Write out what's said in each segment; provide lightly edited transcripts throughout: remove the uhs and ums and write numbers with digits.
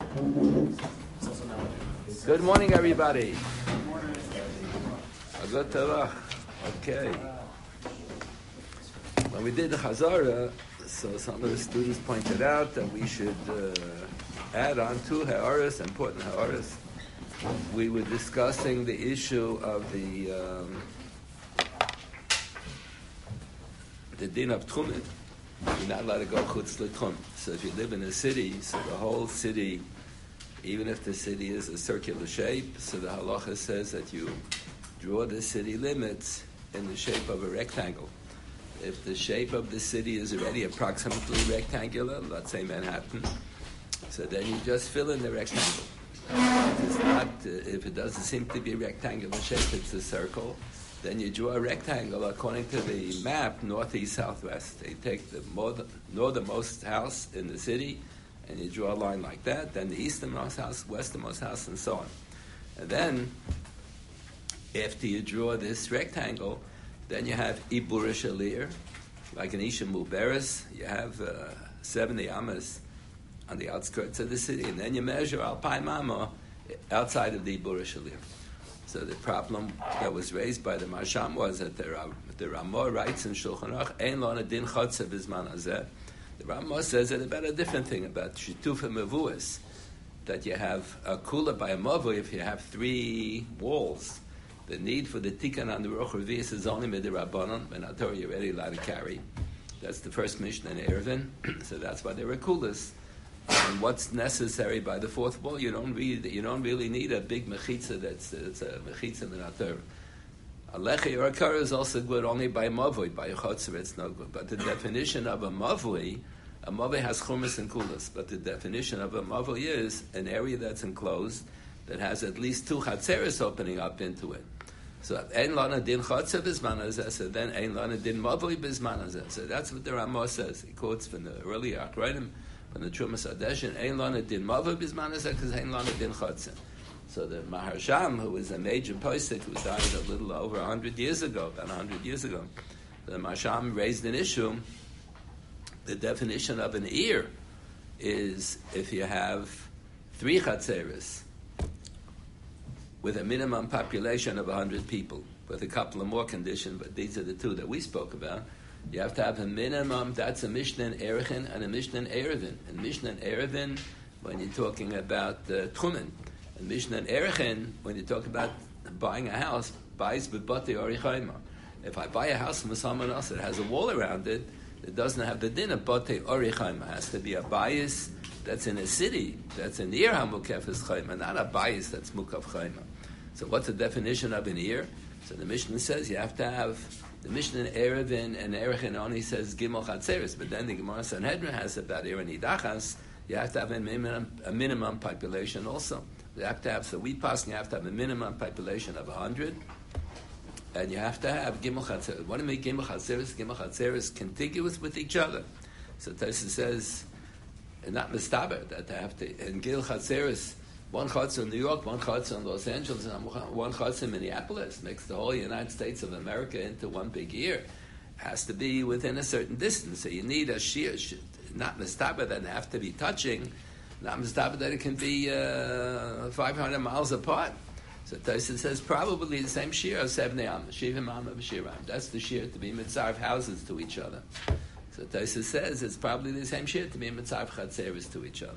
Good morning, everybody. Good morning. Okay. When we did the Chazara, so some of the students pointed out that we should add on two Ha'aras, important Ha'aras. We were discussing the issue of the din of Tchumen. You're not allowed to go chutz l'tchum. So if you live in a city, so the whole city, even if the city is a circular shape, so the halacha says that you draw the city limits in the shape of a rectangle. If the shape of the city is already approximately rectangular, let's say Manhattan, so then you just fill in the rectangle. If it doesn't seem to be a rectangular shape, it's a circle, then you draw a rectangle according to the map, northeast, southwest. They take the northernmost house in the city, and you draw a line like that, then the easternmost house, westernmost house, and so on. And then, after you draw this rectangle, then you have Ibur Shalir, like an Isha Muberes. You have 70 amas on the outskirts of the city, and then you measure Alpine Mama outside of the Ibur Shalir. So the problem that was raised by the Marsham was that the Ramah writes in Shulchan Aruch, Ein lana din chotze bizman hazeh. The Ramah says that about a different thing, about Shitufa Mevuas, that you have a kula by a mavu if you have three walls. The need for the tikkun on the Ruach Revius is only midirabbanon, when Torah you're already allowed to carry. That's the first Mishnah in Eruvin, so that's why they were kulas. And what's necessary by the fourth wall? You don't really need a big mechitza that's a mechitza min Torah. A lechi or a kara is also good only by mavui. By a chotzer it's no good. But the definition of a mavui has chumas and kulas. But the definition of a mavui is an area that's enclosed that has at least two chatzeres opening up into it. So ein lana din chotzer bizman hazeh. So then ein lana din mavui bizman hazeh. So that's what the Ramah says. He quotes from the earlier Akrayim, from the Trumas Adeshin, ein lana din mavui bizman hazeh, because ein lana din chotzer. So the Maharsham, who was a major posek who died a little over 100 years ago, about 100 years ago, the Maharsham raised an issue. The definition of an ear is if you have three chatzeres with a minimum population of 100 people, with a couple of more conditions, but these are the two that we spoke about. You have to have a minimum, that's a Mishnah in Erechin and a Mishnah in Eruvin. And Mishnah in Eruvin, when you're talking about Tchumen, and Mishnah and Erechin, when you talk about buying a house, buys b'batei orichayma. If I buy a house from someone else that has a wall around it, it doesn't have the din of batei orichayma. It has to be a bias that's in a city, that's in near hamukefes chayma, not a bias that's mukaf chayma. So what's the definition of an ear? So the Mishnah says you have to have, the Mishnah in Eruvin and Erechin only says gimel chatzeres, but then the Gemara Sanhedrin has about ir and idachas, you have to have a minimum population also. You have to have, so we pass, you have to have a minimum population of 100, and you have to have gimel chatzeres. What do you make gimel chatzeres? Gimel chatzeres contiguous with each other. So Taisa says, and not mistaber, that they have to, in gimel chatzeres, one chatzer in New York, one chatzer in Los Angeles, and one chatzer in Minneapolis, makes the whole United States of America into one big ear. Has to be within a certain distance. So you need a shear, not mistaber, that they have to be touching, not mistaber that it can be 500 miles apart. So Taisa says probably the same shear of 70 am, Shivim am of Shiram. That's the shear to be mitzarv houses to each other. So Taisa says it's probably the same shear to be mitzarv chatzeres to each other.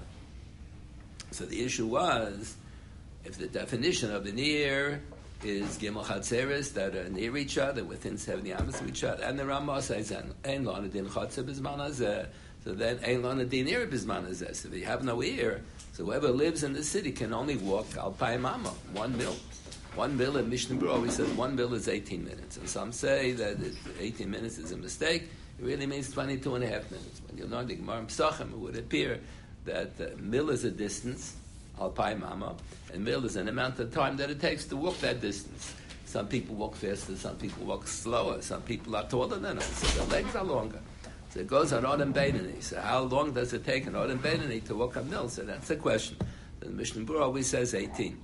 So the issue was, if the definition of an ear is gimel chatzeres that are near each other, within 70 amas of each other, and the Ramah says, ein lana din chotzer bizman hazeh, so then ein lana din ear bizman hazeh. So if you have no ear, so whoever lives in the city can only walk alpay mama, 1 mil. 1 mil in Mishnah Berurah, we said 1 mil is 18 minutes. And some say that 18 minutes is a mistake. It really means 22 and a half minutes. When you learn the Gemara Pesachim, it would appear that mil is a distance, alpay mama, and mil is an amount of time that it takes to walk that distance. Some people walk faster, some people walk slower, some people are taller than us, so their legs are longer. So it goes on Odom Beinani. So how long does it take an Odom Beinani to walk a mil? So that's the question. The Mishnah Berurah always says 18.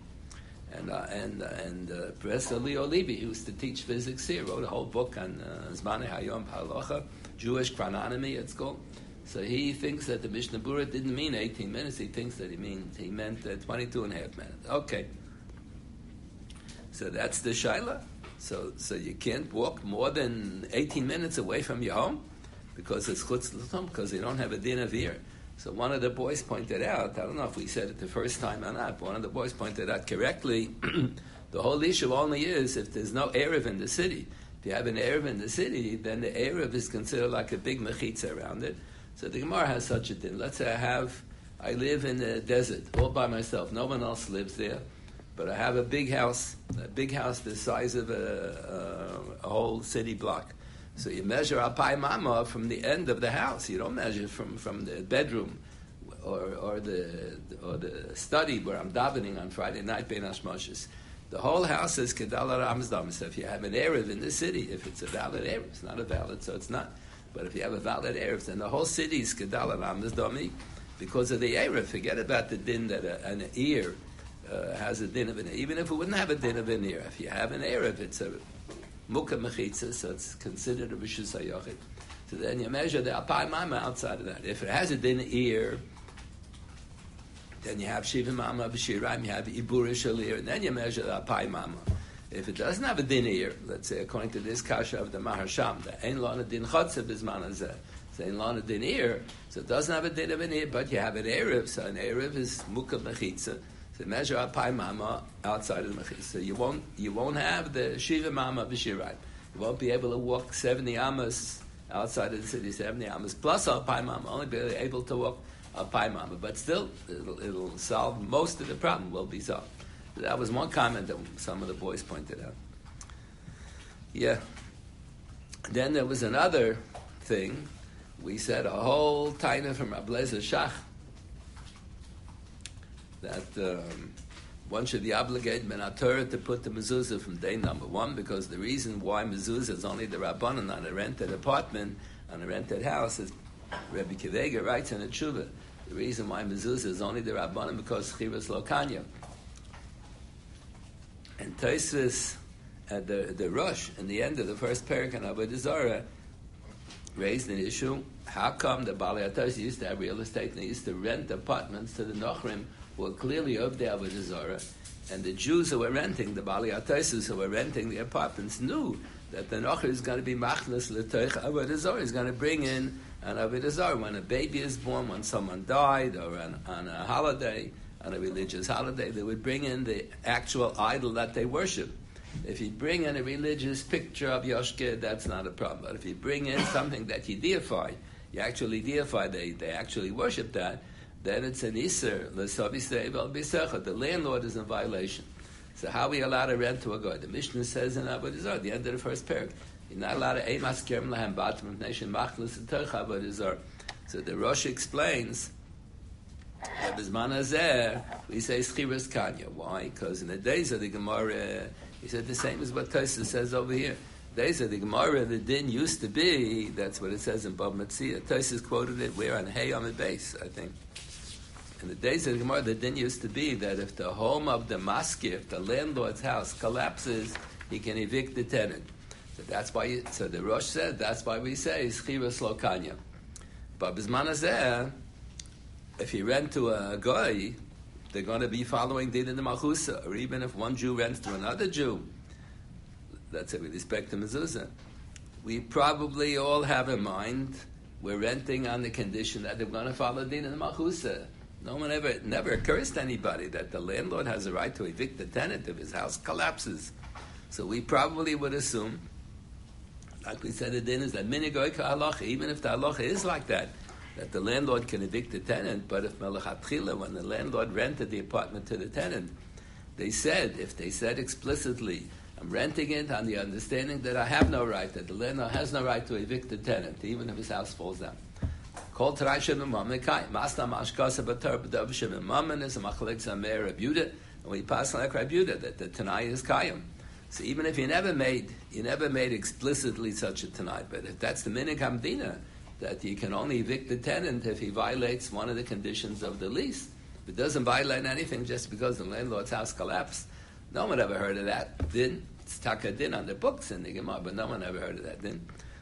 And Professor Leo Levy, who used to teach physics here, wrote a whole book on Zmanei Hayom Halacha, Jewish chrononomy, it's called. So he thinks that the Mishnah Berurah didn't mean 18 minutes. He thinks that he meant 22 and a half minutes. Okay. So that's the shaila. So you can't walk more than 18 minutes away from your home because it's chutz l'chum, because you don't have a din of ear. So one of the boys pointed out, I don't know if we said it the first time or not, but one of the boys pointed out correctly, the whole issue only is if there's no Erev in the city. If you have an Erev in the city, then the Erev is considered like a big mechitza around it. So the Gemara has such a thing. Let's say I live in the desert all by myself. No one else lives there, but I have a big house the size of a whole city block. So you measure alpai mama from the end of the house. You don't measure from the bedroom or the study where I'm davening on Friday night bein hashmoshes. The whole house is kedala ramzdam. So if you have an erev in the city, if it's a valid erev, it's not a valid, so it's not. But if you have a valid erev, then the whole city is kedala ramzdami because of the erev. Forget about the din that an ear has a din of an ear. Even if it wouldn't have a din of an ear, if you have an erev, it's a mukha mechitza, so it's considered a rishus hayochid. So then you measure the alpai mama outside of that. If it has a din ear, then you have shiva mama b'shiraim, you have ibura shalir, and then you measure the alpai mama. If it doesn't have a din ear, let's say according to this kasha of the Maharsham, the ein lana din chotze bizman hazeh, so ein lana din ear, so it doesn't have a din of an ear, but you have an erev, so an erev is mukha mechitza. So measure alpai mama outside of the mechitza. So you won't have the shiva mama b'shiraim. You won't be able to walk 70 amas outside of the city, 70 amas plus alpai mama. Only be able to walk alpai mama, but still it'll solve most of the problem. Will be solved. So that was one comment that some of the boys pointed out. Yeah. Then there was another thing. We said a whole taina from Rabbi Lezer Shach that one should be obligated ben HaTorah to put the mezuzah from day number one, because the reason why mezuzah is only the Rabbanan on a rented apartment, on a rented house, is Rabbi Kivega writes in a tshuva. The reason why mezuzah is only the Rabbanan because chivas lo kanya. And Tosfos at the Rosh, in the end of the first parak in Avodah Zarah, raised an issue. How come the Balei HaTosfos used to have real estate and they used to rent apartments to the Nochrim who were clearly of the Avodah Zarah, and the Jews who were renting, the Balei HaTosfos who were renting the apartments, knew that the Nocher is going to be machnas l'toich Avodah Zarah, is going to bring in an Avodah Zarah. When a baby is born, when someone died, or on a holiday, on a religious holiday, they would bring in the actual idol that they worship. If you bring in a religious picture of Yoshke, that's not a problem. But if you bring in something that you deify, they actually worship that, then it's an Isser. The landlord is in violation. So how are we allowed to rent to a guy? The Mishnah says in Avodah Zarah, the end of the first parak, you're not allowed to emaskerem lahem batim of nation machlis and terch Avodah Zarah. So the Rosh explains that bizman hazeh we say schiras kanya. Why? Because in the days of the Gemara, he said the same as what Tosfos says over here. Days of the Gemara, the din used to be, that's what it says in Bava Metzia. Tosfos quoted it, we're on Hey on the base, I think. In the days of the Gemara, the din used to be that if the home of the maskir, if the landlord's house collapses, he can evict the tenant. So that's why. So the Rosh said that's why we say schiras lo kanya. But bizman hazeh, if you rent to a guy, they're going to be following din in the malchusa, or even if one Jew rents to another Jew. That's it with respect to mezuzah. We probably all have in mind we're renting on the condition that they're going to follow din in the malchusa. No one it never occurs to anybody that the landlord has a right to evict the tenant if his house collapses. So we probably would assume, like we said, the din is that minigoy ka halacha, even if the halacha is like that the landlord can evict the tenant. But if melachatchila, when the landlord rented the apartment to the tenant, if they said explicitly, I'm renting it on the understanding that I have no right, that the landlord has no right to evict the tenant, even if his house falls down. Called Tarai Shem Mammon Kai. Masna Mashkasa Batar B'Dav Shem Mammon is a Machalek Zameir Rabbi Yehuda, and we pass like Rabbi Yehuda that the Tanai is Kayim. So even if you never made explicitly such a Tanai, but if that's the Minig Hamdina, that you can only evict the tenant if he violates one of the conditions of the lease. If it doesn't violate anything just because the landlord's house collapsed, no one ever heard of that din. It's taka din on the books in the Gemara, but no one ever heard of that din.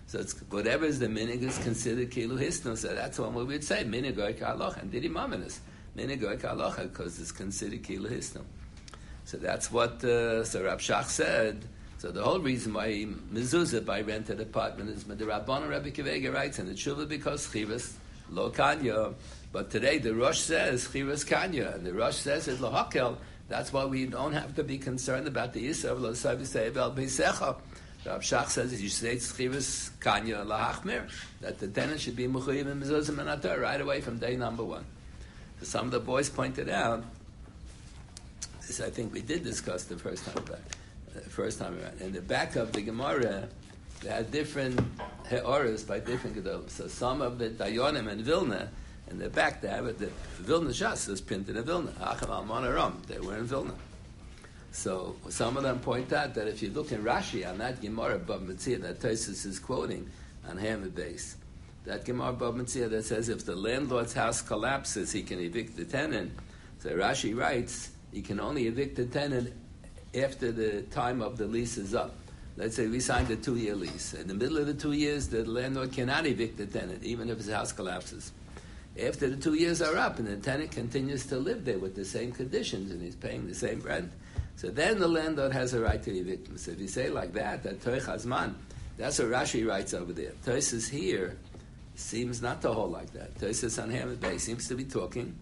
So it's whatever is the minig is considered kilu hisnu. So that's what we would say minig oik halacha and didi maminas minig oik halacha because it's considered kilu hisnu. So that's what so Rav Shach said. So the whole reason why mezuzah by rented apartment is Rabbanan Rabbi Kivega writes and it should be because chivas lo kanya. But today the Rosh says chivas kanya and the Rosh says it lo hakel. That's why we don't have to be concerned about the Yisrael of lo savisei bel beisecha. Rav Shach says that you say chivas kanya lahachmir that the tenant should be mechuyev in mezuzah menator right away from day number one. So some of the boys pointed out. This I think we did discuss the first time around. In the back of the Gemara, they had different heoras by different gedolim. So some of the Dayonim and Vilna, in the back they have it. The Vilna Shas is printed in Vilna. Acham al Monaram, they were in Vilna. So some of them point out that if you look in Rashi on that Gemara Bab Metzia that Tosfos is quoting on Hamid base, that Gemara Bab Metzia that says if the landlord's house collapses, he can evict the tenant. So Rashi writes, you can only evict the tenant after the time of the lease is up. Let's say we signed a 2-year lease. In the middle of the 2 years, the landlord cannot evict the tenant, even if his house collapses. After the 2 years are up and the tenant continues to live there with the same conditions and he's paying the same rent, so then the landlord has a right to evict him. So if you say like that Toich Hazman, that's what Rashi writes over there. Tosfos here seems not to hold like that. Tosfos on Hamid Bay seems to be talking.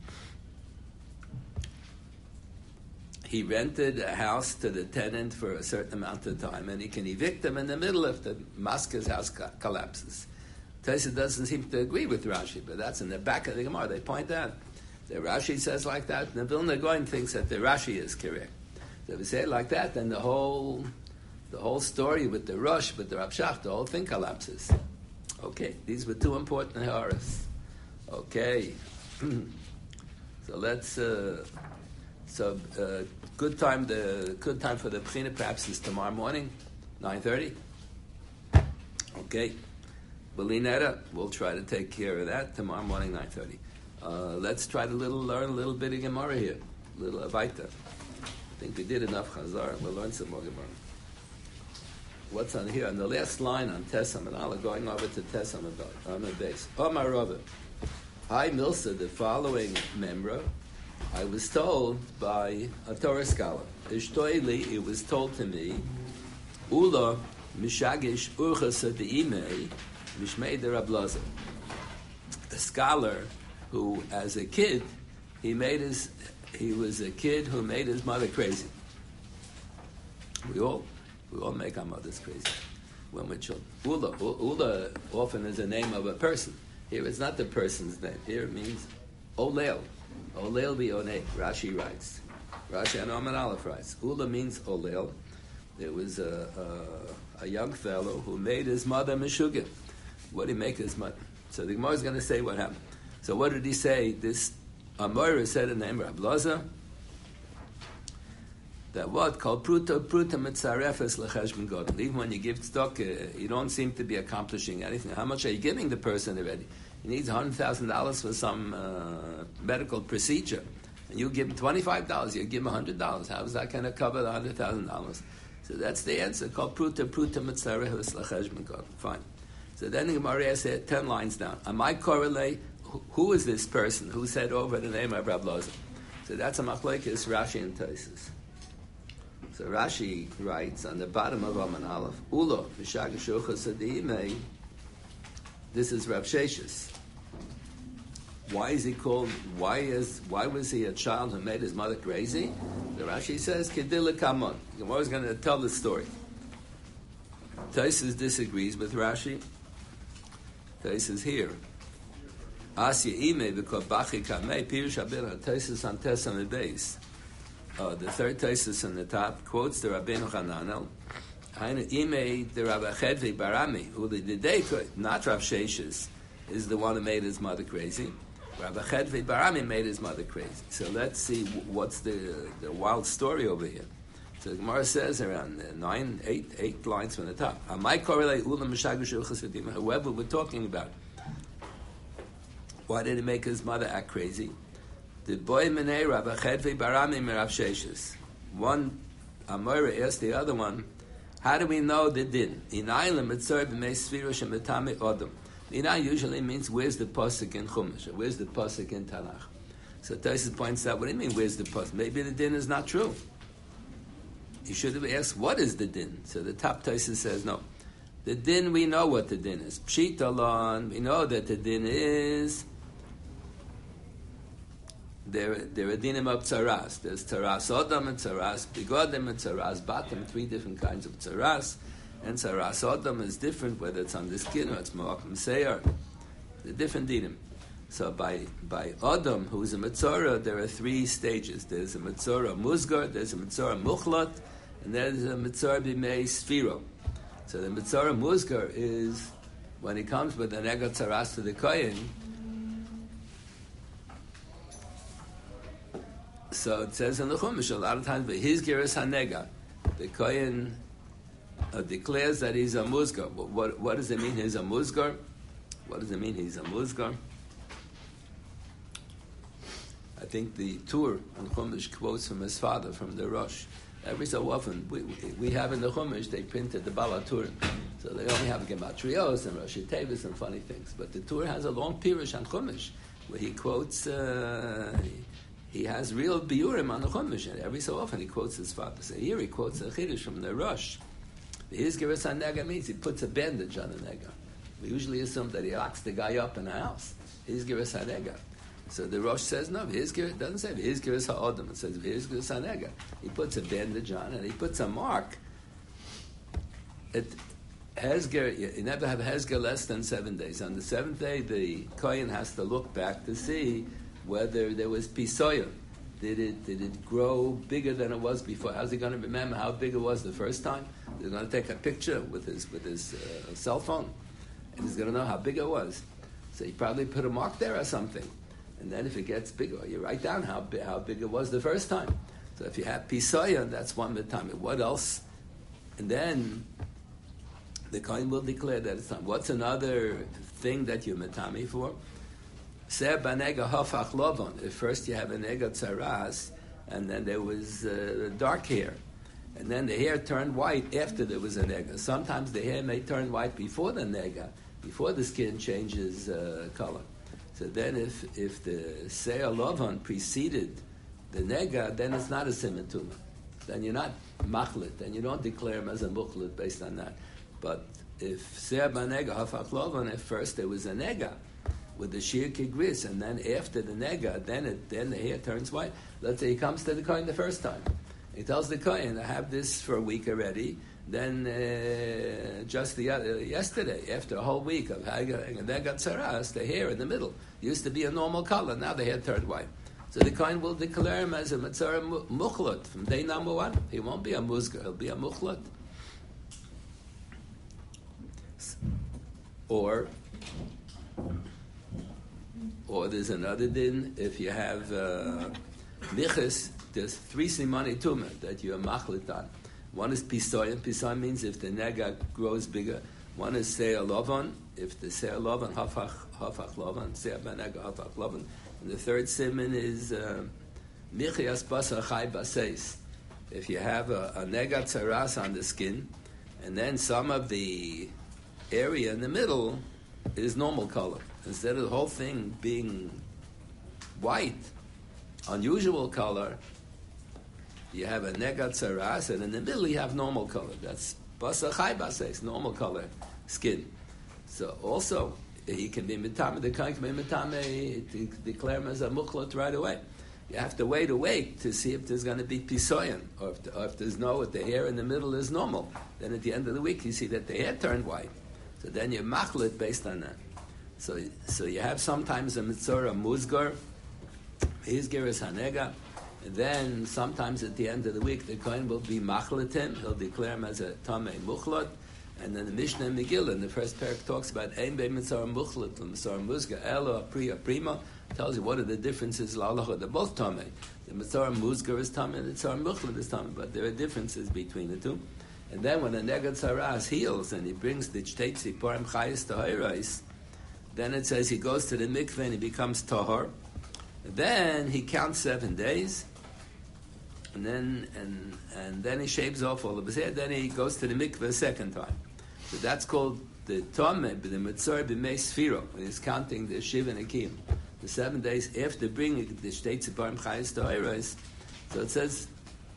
He rented a house to the tenant for a certain amount of time, and he can evict him in the middle if the Maska's house collapses. Tosfos doesn't seem to agree with Rashi, but that's in the back of the Gemara. They point out that Rashi says like that, and the Vilna Gaon thinks that the Rashi is correct. So if we say it like that, then the whole story with the Rosh, with the Rav Shach, the whole thing collapses. Okay, these were two important horas. Okay, so let's. Good time for the Bechina perhaps is tomorrow morning, 9:30. Okay, Belinetta, we'll try to take care of that tomorrow morning, 9:30. Let's try to learn a little bit of Gemara here, a little Avaita. I think we did enough Chazar. We'll learn some more Gemara. What's on here? On the last line on Tesam and Allah, going over to Tesam on the base. Omar Rava, I Milsa, the following member. I was told by a Torah scholar, Ishtoili, it was told to me, Ula Mishagish Urchasa De'imei Mishmei de Rablaza. A scholar who, as a kid, he was a kid who made his mother crazy. We all make our mothers crazy when we're children. Ula often is the name of a person. Here it's not the person's name. Here it means Olel. Olel b'yonei, Rashi writes. Rashi and Omer Aleph writes. Ula means Olel. There was a young fellow who made his mother Meshugah. What did he make his mother? So the Gemara is going to say what happened. So what did he say? This Amora said in the name of Rablaza that what? Called Pruta Mitzarefes L'cheshbon Gadol. Even when you give tzedakah, you don't seem to be accomplishing anything. How much are you giving the person already? He needs $100,000 for some medical procedure, and you give him $25. You give him $100. How is that going to cover the $100,000? So that's the answer. Called Pruta Mitzarefes L'cheshbon Gadol. Fine. So then the Gemara said 10 lines down. Am I correlate? Who is this person who said over the name of Rab Loza? So that's a machlokes Rashi and Tosfos. So Rashi writes on the bottom of Aman Aleph, Ulo Mishagashucha Sadimei. This is Rav Sheshes. Why is he called? Why was he a child who made his mother crazy? The Rashi says Kedila Kamon. Gemara is going to tell the story. Tosfos disagrees with Rashi. Tosfos here. Asya ime because bachi kamei pirush abin Tosfos on Tesam base. The third Tosfos on the top quotes the Rabbeinu Hananel. Hainu ime the Rabbi Chedvi Barami, who the day not Rav Sheshes is the one who made his mother crazy. Rabbi Chedvi Barami made his mother crazy. So let's see what's the wild story over here. So the Gemara says around 8 lines from the top. I correlate ulam mishagush uchasadim. Whoever we're talking about. Why did he make his mother act crazy? The boy menei Rabbi Chedvi Barami merav Sheshes. One Amora asked the other one, How do we know the din? Inai mitzvah b'mei sfira shemetame odom. Inai usually means where's the pasuk in Chumash, or where's the pasuk in Tanakh. So Tosfos points out, what do you mean where's the pasuk? Maybe the din is not true. You should have asked, what is the din? So the top Tosfos says, no. The din, we know what the din is. Pshit alon, we know that the din is, there are dinim of tzaras. There's tzaras odom and tzaras bigodim and tzaras batim, 3 different kinds of tzaras. And tzaras odom is different, whether it's on the skin or it's moakim seir. The different dinim. So by odom, who's a metzora, there are 3 stages. There's a metzora musgar, there's a metzora muchlat, and there's a metzora b'mei sfiro. So the metzora musgar is when he comes with an ego tzaras to the kohen. So it says in the Chumash a lot of times, but his giras hanega, the kohen declares that he's a musgar. What does it mean? He's a musgar. What does it mean? He's a musgar. I think the Tur on Chumash quotes from his father, from the Rosh. Every so often, we have in the Chumash, they printed the Balatur. So they only have Gematrios and Rosh Tevis and funny things. But the Tur has a long Pirush on Chumash, where he quotes, he has real biurim on the Chumash, and every so often he quotes his father. So here he quotes a Chiddush from the Rosh. His Giras HaNega means he puts a bandage on the Nega. We usually assume that he locks the guy up in a house. His Giras HaNega. So the Rosh says, no, it doesn't say his Giras HaOdom. It says his Giras HaNega. He puts a bandage on and he puts a mark. You never have Hezger less than 7 days. On the 7th day, the Kohen has to look back to see whether there was pisoyim. Did it grow bigger than it was before? How's he going to remember how big it was the first time? He's going to take a picture with his cell phone, and he's going to know how big it was. So he probably put a mark there or something. And then if it gets bigger, you write down how big it was the first time. So if you have pisoyim, that's one mitame. What else? And then the Kohen will declare that it's time. What's another thing that you're mitame for? If first you have a nega tzaras, and then there was dark hair, and then the hair turned white after there was a nega. Sometimes the hair may turn white before the nega, before the skin changes color. So then if the se'er lovan preceded the nega, then it's not a simatuma. Then you're not machlit, and you don't declare him as a muchlit based on that. But if se'er b'nega hafach lovan, if first there was a nega, with the shir kigris, and then after the nega, then the hair turns white. Let's say he comes to the Kohen the first time. He tells the Kohen, I have this for a week already. Then just yesterday, after a whole week of nega tzaras, the hair in the middle used to be a normal color. Now the hair turned white. So the Kohen will declare him as a metzora muchlat from day number 1. He won't be a musgar, he'll be a muchlat. Or there's another din, if you have niches, there's 3 simani tumah that you're machlit on. One is pisoyim. Pisoyim means if the nega grows bigger. One is se'er lovan. If the se'er lovan, hafach lovan, se'er b'nega hafach lovan. And the third siman is michias basar chai baseis. If you have a nega tzaras on the skin, and then some of the area in the middle is normal color. Instead of the whole thing being white, unusual color, you have a nega tzaras, and in the middle you have normal color. That's basar chai baseis, normal color skin. So also, he can be mitame, the Kohen can be mitame, to declare him as a muchlat right away. You have to wait a week to see if there's going to be pisoyim, or if there's if the hair in the middle is normal. Then at the end of the week you see that the hair turned white. So then you're machlit based on that. So you have sometimes a metzora musgar, his giras hanega, and then sometimes at the end of the week the Kohen will be machlit him, he'll declare him as a tamei muchlat, and then the Mishnah in Megillah in the first parak talks about ein be metzora muchlat, metzora musgar, elo apriya prima, tells you what are the differences, la'alacha, they're both tamei. The metzora musgar is tamei, the metzora muchlat is tamei, but there are differences between the two. And then when a nega tzaras heals and he brings the chtei parim chayis tahirais, then it says he goes to the mikveh and he becomes tahor. Then he counts 7 days, and then he shaves off all of his hair. Then he goes to the mikveh a second time. So that's called the Tomeh, the Mitzor b'mei Sfiro, when he's counting the Shiva and Akim. The 7 days after bringing the Shtei Tziporim Chayis To'eros. So it says,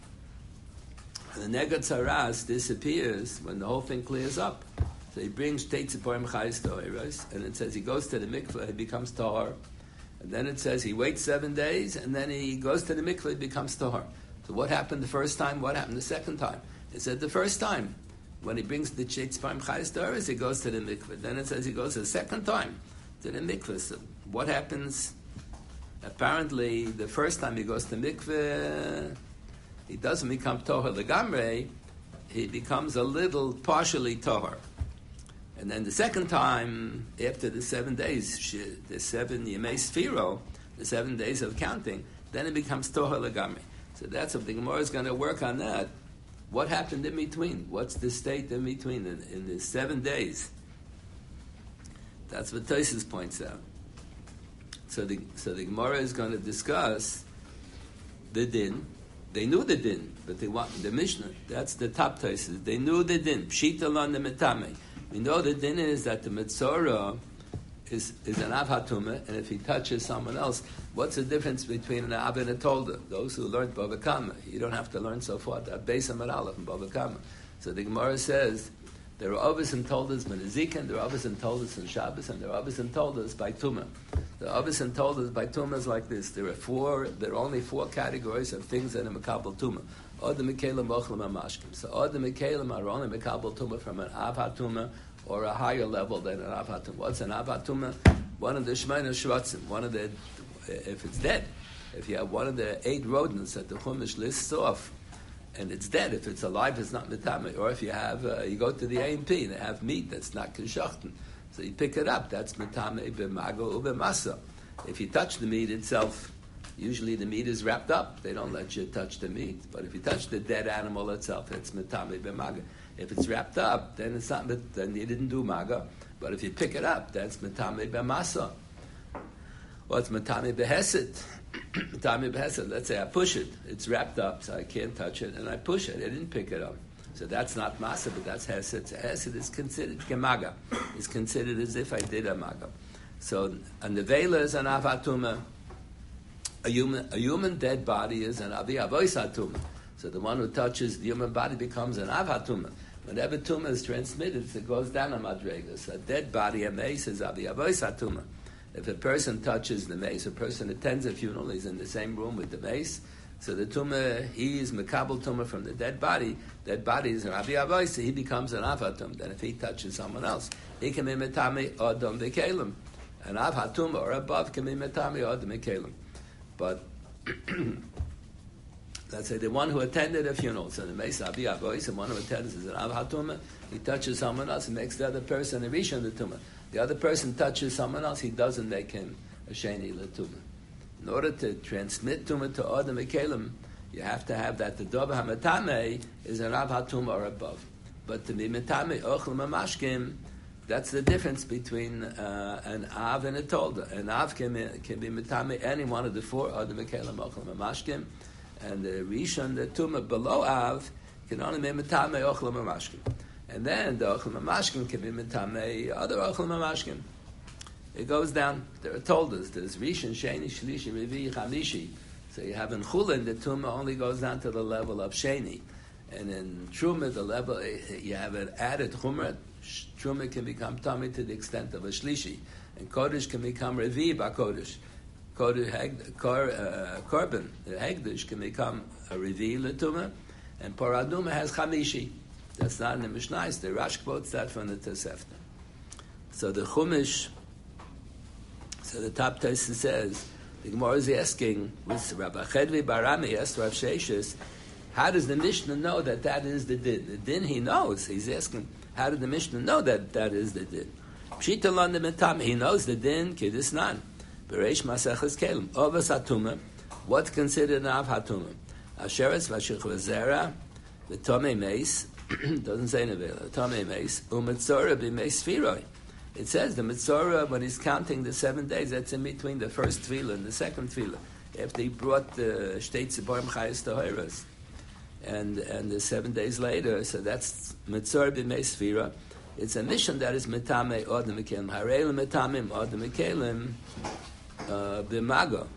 the Negat Saras disappears when the whole thing clears up. So he brings Shtei Tziporim Chayis To'eros, and it says he goes to the mikveh, he becomes Tahor. And then it says he waits 7 days, and then he goes to the mikveh, he becomes Tahor. So what happened the first time? What happened the second time? It said the first time, when he brings the Shtei Tziporim Chayis To'eros, he goes to the mikveh. Then it says he goes the second time to the mikveh. So what happens? Apparently, the first time he goes to mikveh, he doesn't become Tohar Legamre, he becomes a little partially Tohar. And then the second time, after the 7 days, the 7 Yemei Sfiro, the 7 days of counting, then it becomes Tohar Legamre. So that's something. Gemara is going to work on that. What happened in between? What's the state in between in the 7 days? That's what Tosfos points out. So the Gemara is going to discuss the din. They knew the din, but they want the Mishnah. That's the top Tosfos. They knew the din. Pshita lan the metame. We know the din is that the Metzora is an Av HaTumah, and if he touches someone else, what's the difference between an Av and a Tolda? Those who learned Bava Kama, you don't have to learn so far. That Beis Amar Aleph in Bava Kama. So the Gemara says there are Avos and Toldas Menezikin, there are Avos and Toldas in Shabbos, and there are Avos and Toldas by Tumah. The Avos and Toldas by Tumah is like this. There are only 4 categories of things that are Mekabel Tumah. Odem Mekalim, Ochlam, and Mashkim. So Odem Mekalim are only Mekabel Tumah from an Av HaTumah or a higher level than an Av HaTumah. What's an Av HaTumah? One of the Shemona Shvatzim. If it's dead, if you have one of the 8 rodents that the Chumash lists off, and it's dead, if it's alive, it's not Metame. Or if you have, you go to the A&P, and they have meat that's not Kishachten. So you pick it up, that's Metame, B'mago, B'masa. If you touch the meat itself, usually the meat is wrapped up. They don't let you touch the meat. But if you touch the dead animal itself, it's Metame, B'maga. If it's wrapped up, then it's not. Then you didn't do maga. But if you pick it up, that's metame b'masa. Well, it's metame b'hesed. Metame b'hesed. Let's say I push it. It's wrapped up, so I can't touch it, and I push it. I didn't pick it up. So that's not masa, but that's hesed. So hesed is considered gemaga. It's considered as if I did a maga. So a nevela is an Av HaTumah. A human dead body is an Avi Avois HaTumah. So the one who touches the human body becomes an Av HaTumah. Whenever tumah is transmitted, it goes down a madregas. A dead body, a mace, is Avi Avois HaTumah. If a person touches the mace, a person attends a funeral, he's in the same room with the mace, so the tumah, he is mekabel tumah from the dead body is an Avi Avois, so he becomes an Av HaTumah. Then if he touches someone else, he can be metame odom v'kelim. An Av HaTumah or above can be metame odom v'kelim. But let's say the one who attended a funeral, so the Meis Avi Avois, the one who attends is an Av HaTumah, he touches someone else, he makes the other person a Rishon the Tumah. The other person touches someone else, he doesn't make him a Sheni L'Tumah. In order to transmit Tumah to Odom V'Kelim, you have to have that the Dov HaMetame is an Av HaTumah or above. But to be Metame, Ochlam HaMashkim, that's the difference between an Av and a Tolda. An Av can be Metame any one of the 4, Odom V'Kelim, Ochlam HaMashkim, and the Rishon, the Tumah below Av, can only be Metame, Ochlam HaMashkim. And then the Ochlam HaMashkim can be Metame, other Ochlam HaMashkim. It goes down. There are Toldas. There's Rishon, Sheni, Shlishi, Revi, Chamishi. So you have in Chulin, the Tumah only goes down to the level of Sheni. And in Truma, the level, you have an added Chumrah. Truma can become Tami to the extent of a Shlishi. And Kodesh can become Revi BaKodesh. Korban, the Hegdish, can become a Revi L'Tumah. And Paraduma has Chamishi. That's not in the Mishnah. The Rash quotes that from the Tosefta. So the Chumash, so the top Tosfos says, the Gemara is asking, with Rabbi Chedvi Barami asked Rav Sheshes, how does the Mishnah know that that is the din? The din he knows. He's asking, how did the Mishnah know that that is the din? Pshita lan de metam, he knows the din, kidis nan. Bereish Maseches Kelim. Ovas HaTumah, what's considered an Av HaTumah? Asheres v'ashich v'zera, the Tomei Meis, doesn't say Nevela, Tomei Meis, u'metzora b'mei Sfiroi. It says the Metzora, when he's counting the 7 days, that's in between the first tefillah and the second tefillah. after he brought the Shtei Tziborim Chayes Tahiras. And the 7 days later, so that's Mitzor B'mei Sfira. It's a mission that is Metame Odem Mekelim. Harei Metamim Odem Mekelim B'maga.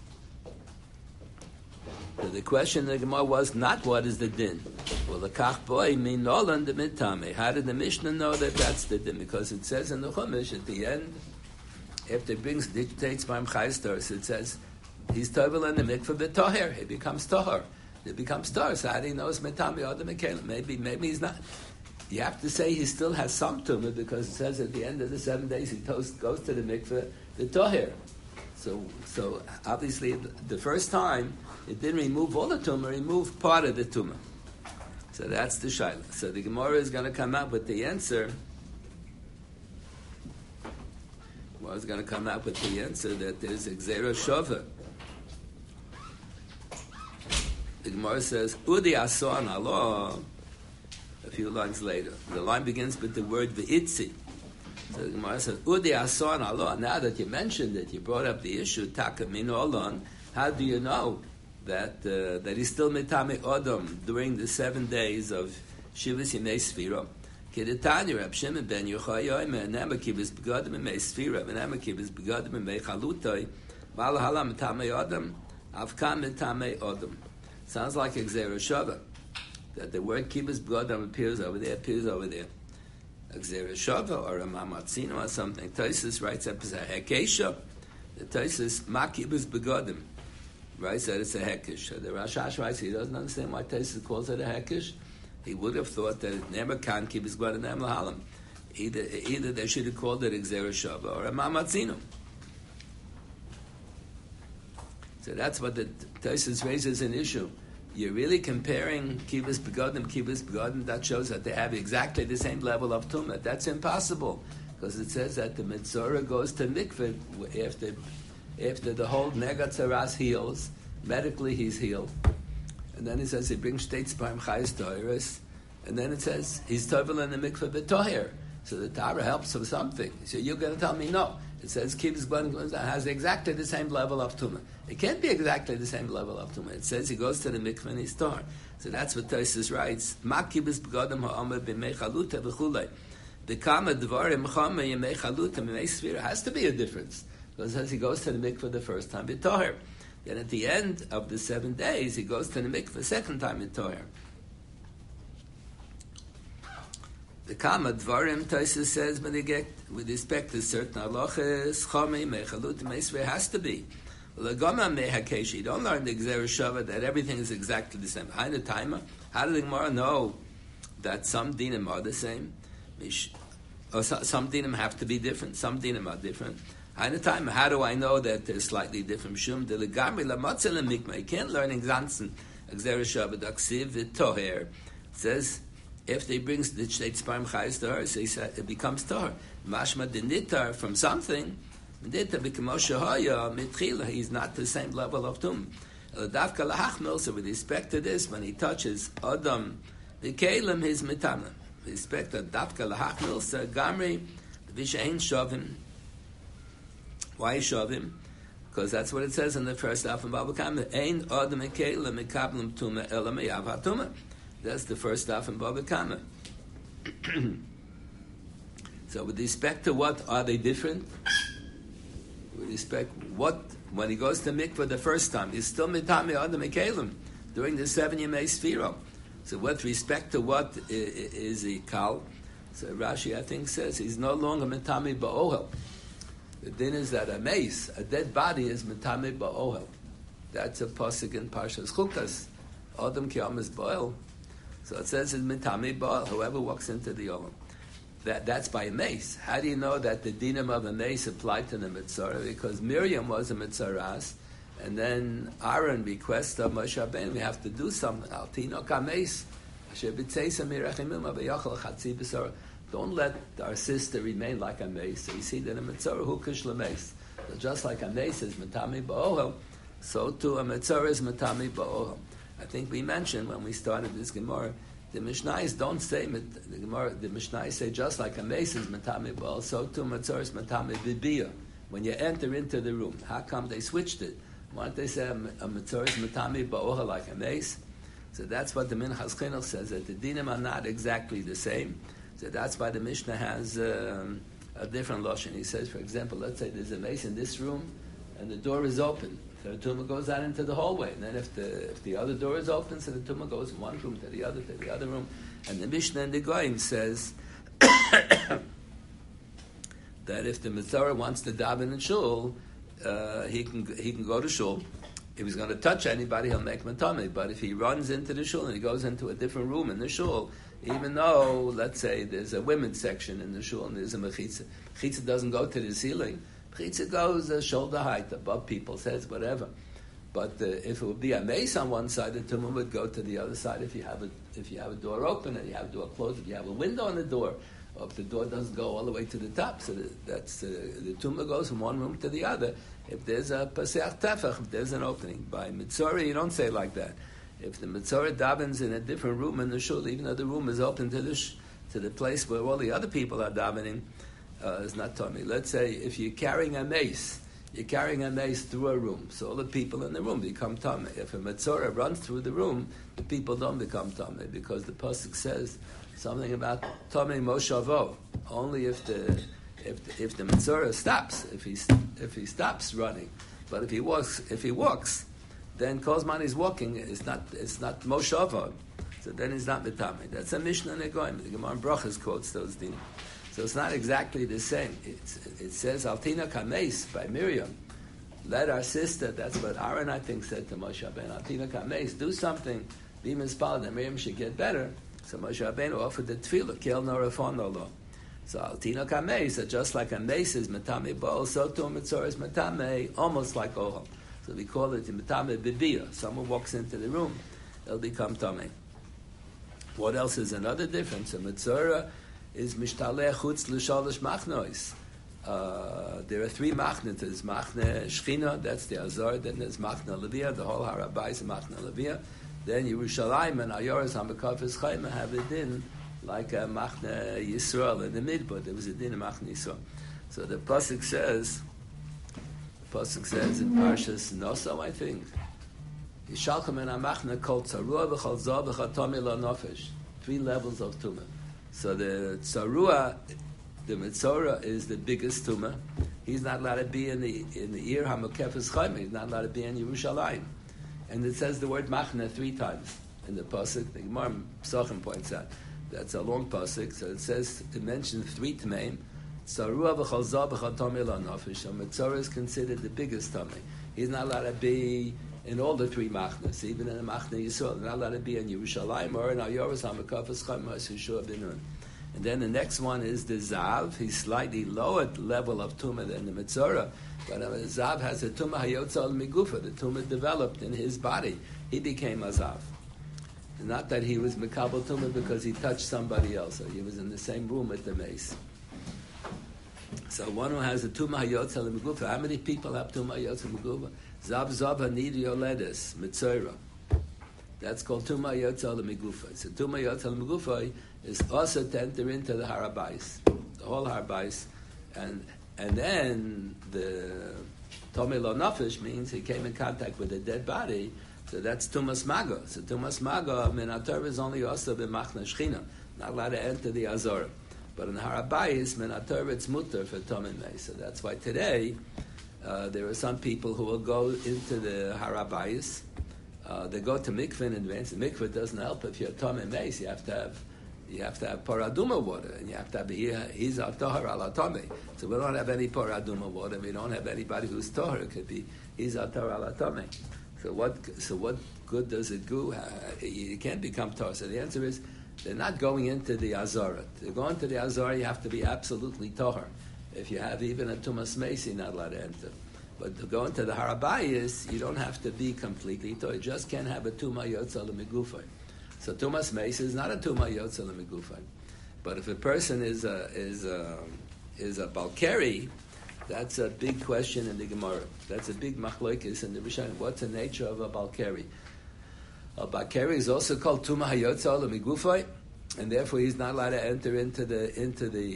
So the question in the Gemara was not what is the din. Well, the Kach Boy mean Nolan the Mitame. How did the Mishnah know that that's the din? Because it says in the Chumash at the end, after it brings dictates by Chayestar, it says he's Tovel in the mikveh b'toher. He becomes toher. He becomes toher. So how do you know it's Mitame or the Mekalim? Maybe he's not. You have to say he still has some tumah because it says at the end of the 7 days he goes to the mikveh b'toher. So obviously the first time it didn't remove all the tumah, it removed part of the tumah. So that's the shaila. So the Gemara is going to come out with the answer. Gemara is going to come out with the answer that there's a Gzera Shova. The Gemara says, Udi Ason Allah, a few lines later. The line begins with the word V'itzi. So the Gemara says, Udi Ason Allah. Now that you mentioned it, you brought up the issue, Taka Minu Olon, how do you know that he's still Metame Odom during the 7 days of Shivas Yimei Sfira? Kedetanya, Reb Shimon ben Yochai Yoyme, Nemakibis Begadim Yimei Sfira, Nemakibis Begadim Yimei Chalutoi, Malahala Metame Odom, Avka Metame Odom. Sounds like a Gzera Shava, that the word Kibis Begadim appears over there. A Gzera Shava or a Mamatzino or something. Taisus writes up as a Hekesha. The Taisus Makibis Begadim. Right, so it's a hekish. The Rashash writes he doesn't understand why Taisus calls it a hekish. He would have thought that it never can keep his blood in Lahalam. Either they should have called it a Gzera Shava or a Mamatzino. So that's what the Taisus raises an issue. You're really comparing Kibbutz Begadim, that shows that they have exactly the same level of Tumah. That's impossible, because it says that the Mitzorah goes to mikveh after the whole Negatzaras heals. Medically he's healed. And then it says he brings Shtei Tziborim Chayes Tahiras. And then it says he's Tovel in the mikveh b'toher. So the Torah helps with something. So you're going to tell me no. It says Kibbutz Begadim has exactly the same level of Tumah. It can't be exactly the same level of Tumah. It says he goes to the mikveh and he's tar. So that's what Taisus writes. Ma Kibbutz Begadim ha'omer b'mei chaluta v'chulei. B'kama dvarim chama yemei chaluta b'mei sfira. Has to be a difference. Because it says he goes to the mikveh the first time in Toher. Then at the end of the 7 days, he goes to the mikveh the second time in Toher. The Kama Dvarim, Taisus says, with respect to certain halachas, Chomei, Mechalut, Meisvei, has to be. L'goma mehakeshi, you don't learn the Gzera Shava that everything is exactly the same. How did the Gemara know that some dinim are the same? Or some dinim have to be different. Some dinim are different. How do I know that they're slightly different? Shum de legamri lamatzel mikma. You can't learn in Ganzen Gzera Shava daksiv v'toher. It says if they brings the Shtei Tziborim Chayes Tahiras, so he said it becomes toher. Mashma de nitar from something. Nitar b'kemo shehaya mitchila. He's not the same level of tum. Eladavka lahachmil. So with respect to this, when he touches Adam v'kelim, his mitana. With respect to davka lahachmil, so gamri v'shein shavim. Why shavim? Because that's what it says in the first half of Baba Kama. Ein Adam Kelim Mekablim Tuma Elam Yav HaTuma. That's the first half in Baba Kama. So with respect to what are they different? With respect what when he goes to mikveh the first time, he's still Mitame Adam Kelim during the 7 Yemei Sfira. So with respect to what is he kal? So Rashi I think says he's no longer Mitame Ba'ohel. The din is that a mace, a dead body, is metame ba'ohel. That's a pasuk in Parshas Chukas. Adam kiyam is ba'ohel. So it says it's metame ba'ohel. Whoever walks into the olam. That's by a mace. How do you know that the dinim of a mace applied to the mitzvah? Because Miriam was a mitzvahras, and then Aaron requests of Moshe Rabbeinu, we have to do something. Al tinok ha-mace. Asher b'tzeisa mirachimim avayachal chatzi b'sarah. Don't let our sister remain like a mace. So you see that a mitzvah hukish l'mace. So just like a mace is matami ba'ohel, so too a mitzvah is matami ba'ohel. I think we mentioned when we started this Gemara, the Mishnayos don't say the Mishnayos say just like a mace is matami ba'ohel, so too a mitzvah is matami b'biyah. When you enter into the room, how come they switched it? Why don't they say a Mitzvah is Matami Ba'oha like a mace? So that's what the Minchas Chinuch says, that the dinim are not exactly the same. So that's why the Mishnah has a different lashon. He says, for example, let's say there's a mace in this room, and the door is open. So the tumah goes out into the hallway, and then if the other door is open, so the tumah goes from one room to the other room. And the Mishnah in the Goyim says that if the Mitzvah wants to daven in shul, he can go to shul. If he's going to touch anybody, he'll make matame. But if he runs into the shul and he goes into a different room in the shul, even though, let's say, there's a women's section in the shul and there's a mechitza, mechitza doesn't go to the ceiling. Mechitza goes shoulder height, above people's heads, whatever. But if it would be a mace on one side, the tumah would go to the other side if you have a door open and you have a door closed, if you have a window on the door, or if the door doesn't go all the way to the top. So that's the tumah goes from one room to the other. If there's a Pasech Tefach, if there's an opening. By Mitzorah, you don't say it like that. If the Mitzorah davens in a different room in the shul, even though the room is open to the place where all the other people are davening, it's not tummy. Let's say if you're carrying a mace through a room, so all the people in the room become tummy. If a Mitzorah runs through the room, the people don't become tummy, because the pasuk says something about tummy moshavo. Only if the Mitzorah stops, if he stops running, but if he walks, then Kozman is walking. It's not Moshava, so then he's not Mitame. That's a Mishnah in the Goyim. The Gemara in Brachas quotes those dinim. So it's not exactly the same. It says Altina Kameis by Miriam. Let our sister. That's what Aaron I think said to Moshe Rabbeinu. Altina Kameis, do something. Be mispal that Miriam should get better. So Moshe Rabbeinu offered the tefillah. Kel norafon lo. So Altina Kamei, so just like a mace is Matame Bo'ol, so too a Mitzorah is Matame, almost like Ohel. So we call it Matame Bibiyah. Someone walks into the room, it'll become Tameh. What else is another difference? A Mitzorah is Mishtaleh Chutz L'Shalish Machnois. There are three Machnet. There's Machne Shechina, that's the Azor, then there's Machne Leviyah, the whole Harabais is Machne Leviyah. Then Yerushalayim and Ayoras HaMekafes Chaim have it in like a Machne Yisrael in the Midbar. There was a din of Machne Yisrael. So the pasuk says in Parshas Noso, I think, Yishalchem en HaMachne Kol Tzarua v'Chol Zov v'Chol Tomi Lo Nofesh. 3 levels of Tumah. So the Tzarua, the Mitzorah, is the biggest Tumah. He's not allowed to be in the ear HaMekefes Chaim. He's not allowed to be in Yerushalayim. And it says the word Machne 3 times in the pasuk. The Gemara Pesachim points out. That's a long pasuk, so it mentions 3 tmeim. Tzarua v'chol zah v'chol tomei lo nafesh. So Mitzorah is considered the biggest tomei. He's not allowed to be in all the 3 machnas, even in the Machne Yisrael. He's not allowed to be in Yerushalayim or in Ayoros HaMekafes Chaim Yeshua Binun. And then the next one is the Zav. He's slightly lower level of tumah than the Mitzorah, but the Zav has a tumah hayotza al migufa. The tumah developed in his body. He became a Zav. Not that he was Mekabel Tumah because he touched somebody else, or he was in the same room with the mace. So one who has a Tumah Hayotza L'Megufa. How many people have Tumah Hayotza L'Megufa? Zav Zav Hanidi Yoledes, Mitzorah. That's called Tumah Hayotza L'Megufa. So Tumah Hayotza L'Megufa is also to enter into the Harabais, the whole Harabais, and then the Tomei Lo Nafesh means he came in contact with a dead body. So that's Tumas Maga. So Tumas Maga, Minator is only also b'machna Shechina, not allowed to enter the Azor. But in Harabayis, Minator it's mutter for Tomin Mei. So that's why today there are some people who will go into the Harabayis. They go to mikveh in advance. The mikveh doesn't help if you're Tomin Mei. You have to have paraduma water, and you have to have he's a tohar ala tomei. So we don't have any paraduma water. We don't have anybody who's tohar. It could be he's a tohar ala tomei. So what good does it do? You can't become Torah. So the answer is, they're not going into the Azara. To go into the Azara, you have to be absolutely Torah. If you have even a Tumas Meis, you're not allowed to enter. But to go into the Harabayis, you don't have to be completely Torah. You just can't have a Tumah Yotza L'Migufay. So Tumas Meis is not a Tumah Yotza L'Migufay. But if a person is a Balkari, that's a big question in the Gemara. That's a big machlokes in the Rishonim. What's the nature of a Balkari? A Balkari is also called Tumah Hayotza L'Migufay, and therefore he's not allowed to enter into the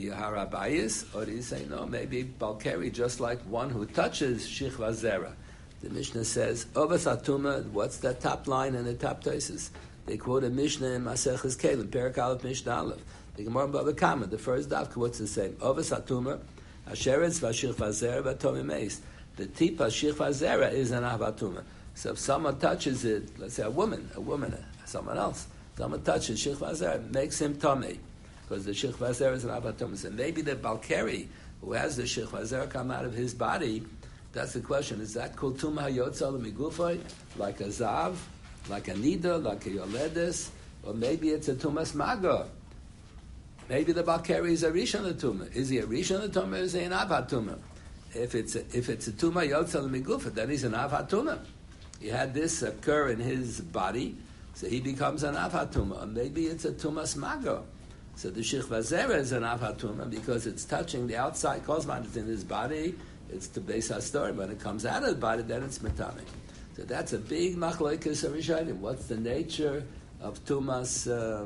Harabayis. Or do you say no? Maybe Balkari, just like one who touches Shichva Zera, The Mishnah says, Ovas Atuma, what's that top line in the top Taisus? They quote a Mishnah in Maseches Kelim, Perek Aleph, Mishnah Aleph. The Gemara in Bava Kama, the first daf quotes the same. Ovas Atuma, Asheretz v'ashich v'azera v'atomi meis. The tip ashich v'azera is an avatuma. So if someone touches it, let's say a woman, someone else, someone touches shich v'azera, makes him tummy, because the shich v'azera is an avatuma. And maybe the Balkari, who has the shich v'azera come out of his body, that's the question. Is that kol tuma hayotza l'migufay, like a zav, like a nida, like a yoledes, or maybe it's a tumas maga? Maybe the Balkari is a rishon l'tuma. Is he a rishon l'tuma, or is he an avat tuma? If it's a tuma yotza l'migufa, then he's an avat tuma. He had this occur in his body, so he becomes an avat tuma. Or maybe it's a tumas maga. So the shich v'azera is an avat tuma because it's touching the outside cosmon. It's in his body. It's the Beis HaStor. When it comes out of the body, then it's metame. So that's a big machlokes of Rishonim. What's the nature of tumas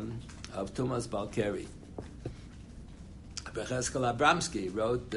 Balkari? Becheskel Abramsky wrote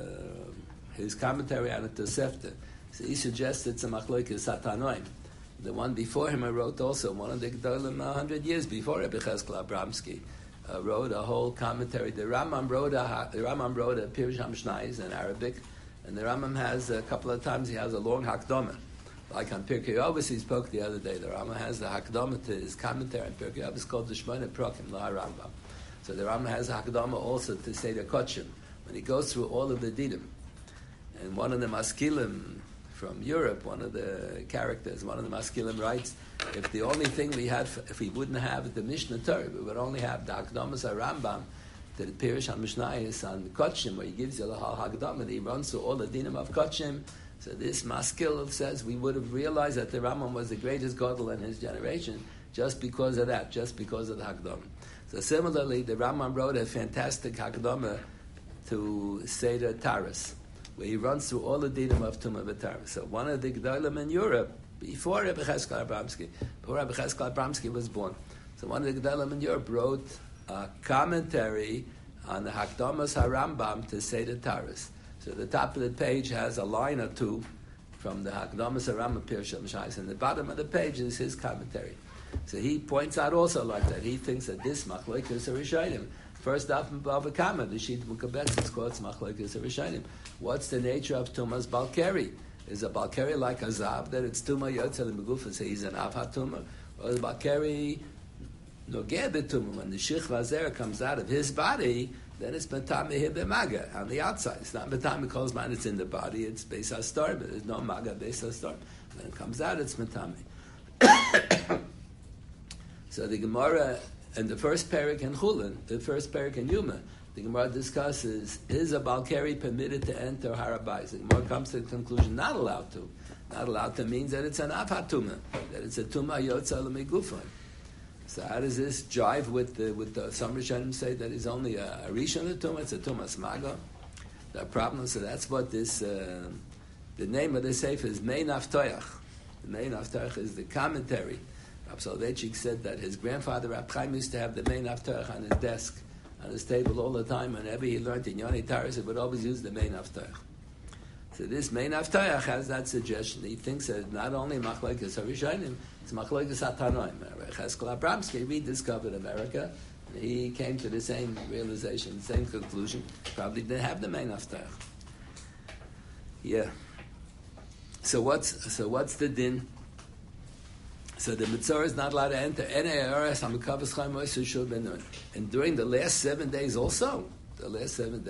his commentary on the Tosefta. So he suggests it's a machlokes Satanoim. The one before him I wrote also, one of the Gedolim 100 years before Becheskel Abramsky wrote a whole commentary. The Rambam wrote a Pirush HaMishnayos in Arabic. And the Rambam has a couple of times he has a long hakdama, like on Pirkei Avos he spoke the other day. The Rambam has the hakdama to his commentary on Pirkei Avos called the Shmona Prakim La Rambam. So the Rambam has a hakdama also to say the Kochim when he goes through all of the dinim. And one of the maskilim from Europe, one of the characters, one of the maskilim writes, if the only thing we had, if we wouldn't have the Mishnah Torah, we would only have the hakdamas Rambam. The Pirush HaMishnayos on Kochim, where he gives you the whole Hagdama, he runs through all the dinim of Kochim. So this Maskil says we would have realized that the Rambam was the greatest Gadol in his generation just because of that, just because of the Hagdama. So similarly, the Rambam wrote a fantastic Hagdama to Seder Taras, where he runs through all the dinim of Tumah V'Taras. So one of the Gedolim in Europe, before Rebbe Cheskel Abramsky was born, so one of the Gedolim in Europe wrote a commentary on the Hakdamas HaRambam to Seder Taras. So the top of the page has a line or two from the Hakdamas HaRambam Pirush HaMishnayos, and the bottom of the page is his commentary. So he points out also like that. He thinks that this machlokes Rishonim, first off in Bava Kama, the Shita Mukabetzis quotes machlokes Rishonim. What's the nature of Tumas Balkari? Is a Balkari like a Zav, that it's Tuma Yotzel Megufa, so he's an Avat Tuma? Or is Balkari Nogeh B'Tumah, when the Shich V'Azera comes out of his body, then it's Matame Hibemaga on the outside. It's not Matame Kolzman, it's in the body, it's Beis HaStor, but there's no Maga Beis HaStor. When it comes out, it's Matame. So the Gemara, and the first parak in Chulin, the first parak in Yuma, the Gemara discusses, is a Balkari permitted to enter Harabais? The Gemara comes to the conclusion, not allowed to. Not allowed to means that it's an Avat Tumah, that it's a Tumah Yotza L'Megufan. So how does this jive with some Rishonim say that it's only a Rishon Tumah, it's a Tumas Maga? The problem, so that's what this, the name of the Sefer is Mein Avtoyach. The Mein Avtoyach is the commentary. Rab Soloveitchik said that his grandfather Rab Chaim used to have the Mein Avtoyach on his desk, on his table all the time. Whenever he learned in Yoni Taras, he would always use the Mein Avtoyach. So this Mein Avtoyach has that suggestion. He thinks that not only Machlokes HaRishonim, it's Machlokes HaTanoim. Cheskel Abramsky rediscovered America, and he came to the same realization, the same conclusion. Probably didn't have the Mein Avtoyach. Yeah. So what's the din? So the Mitzvah is not allowed to enter. And during the last 7 days also? No.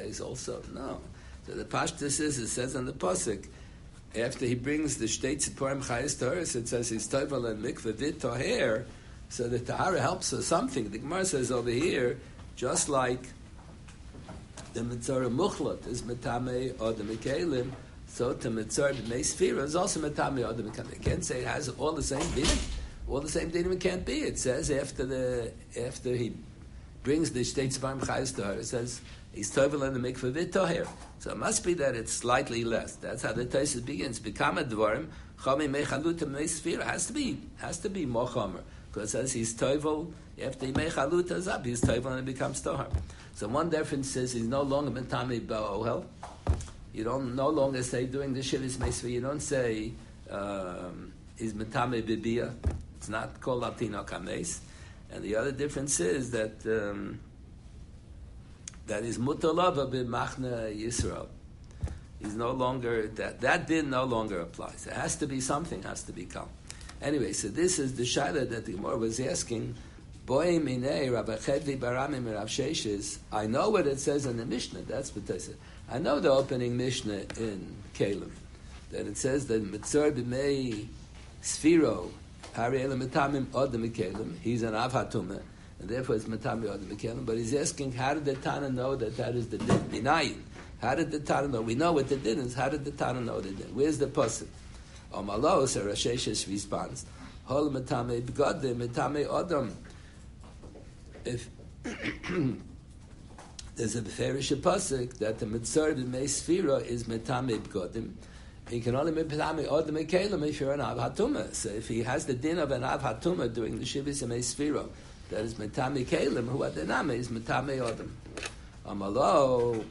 So the Pashtus is, it says on the Pasuk, after he brings the Shtei Tziporim Chayes Toras, it says he's Toival and Mikveh Vit Toher, so the Tahara helps us something. The Gemara says over here, just like the Mitzvah Muchlot is Metame or the Mikelim, so the Mitzvah B'mei Sfira is also Metame or the Mikelim. You can't say it has all the same dinim. All the same dinim it can't be. It says after he brings the Shtei Tziporim Chayes Toras, it says he's Toival and the Mikveh Vit Toher. So it must be that it's slightly less. That's how the Taisus begins. Become dvarim chami mechaluta meisfira has to be more chomer, because it says he's toivel after he mechaluta is up, he's toivel and it becomes tohar. So one difference is he's no longer mentami ba'ohel. You don't no longer say during the shivas meisfira. You don't say is metame bibia. It's not called Latino kames. And the other difference is that that is mutalava b'machna Yisrael. He's no longer that din no longer applies. It has to be something, has to be kal. Anyway, so this is the shaila that the Gemara was asking. Boy minei Rabbi Chedvi Barami Rav Sheshes. I know what it says in the Mishnah. That's what they said. I know the opening Mishnah in Kalim that it says that Mitzor b'mei Sfiro Hariel Metamim Odem Kalim. He's an Av Hatuma, and therefore it's Metamim Odem Kalim. But he's asking, how did the Tana know that is the din? Minayin. How did the Tana know? We know what the din is. How did the Tana know the din? Where's the pasuk? Omalo, so Rav Sheshes responds, Hol Metame B'Godim Metame Odem. If there's a Beferish pasuk that the Mitzor b'mei Sfira is Metame B'Godim, he can only be Metame Odem Kalim if you're an Av Hatuma. So if he has the din of an Av Hatuma doing the Shivas Yemei Sfira, that is Metame Kalim, who at the Name is Metame Odem. Amalo.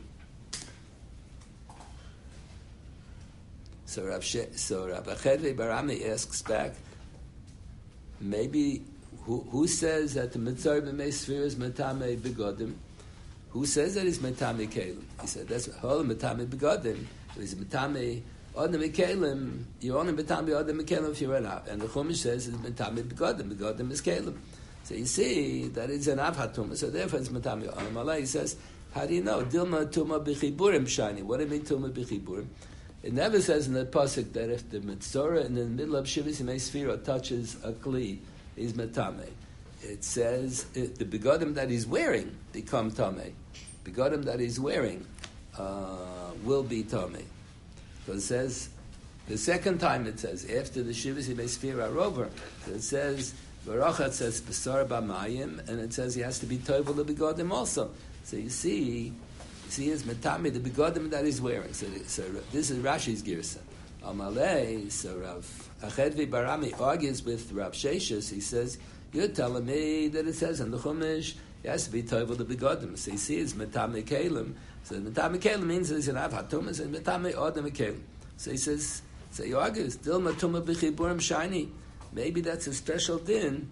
So Rabbi Chedvi Barami asks back, maybe who says that the Mitzor b'mei Sfira is Metame B'Godim? Who says that he's Metame Kalim? He said that's whole Metame B'Godim. If he's Metame Odem Kalim, you're only Metame Odem Kalim if you're an Av. And the Chumash says it's Metame B'Godim. B'Godim is Kalim. So you see that it's an Av Hatuma. So therefore it's Metame Odem. He says, how do you know? Dilma Tuma B'Chiburim Shani. What do you mean Tuma B'Chiburim? It never says in the pasuk that if the Mitzorah in the middle of Shivas Yemei Sfira touches a kli, he's metame. It says the begodim that he's wearing become tamei. Begodim that he's wearing will be tamei. Because it says the second time it says after the Shivas Yemei Sfira are over, so it says Barachat says Besar B'Mayim, and it says he has to be tovel the begodim also. So you see is metame the begodim that he's wearing. So this is Rashi's girsa. Amalei. So Rav Chedvi Barami argues with Rav Sheshes. He says, "You're telling me that it says in the Chumash he has to be tovel the begodim." So you see, it's metame kalim. So metame kalim means that he's an av hatumas and metame odem kalim. So he says, so he argues, "Dil matuma b'chiburim shiny." Maybe that's a special din.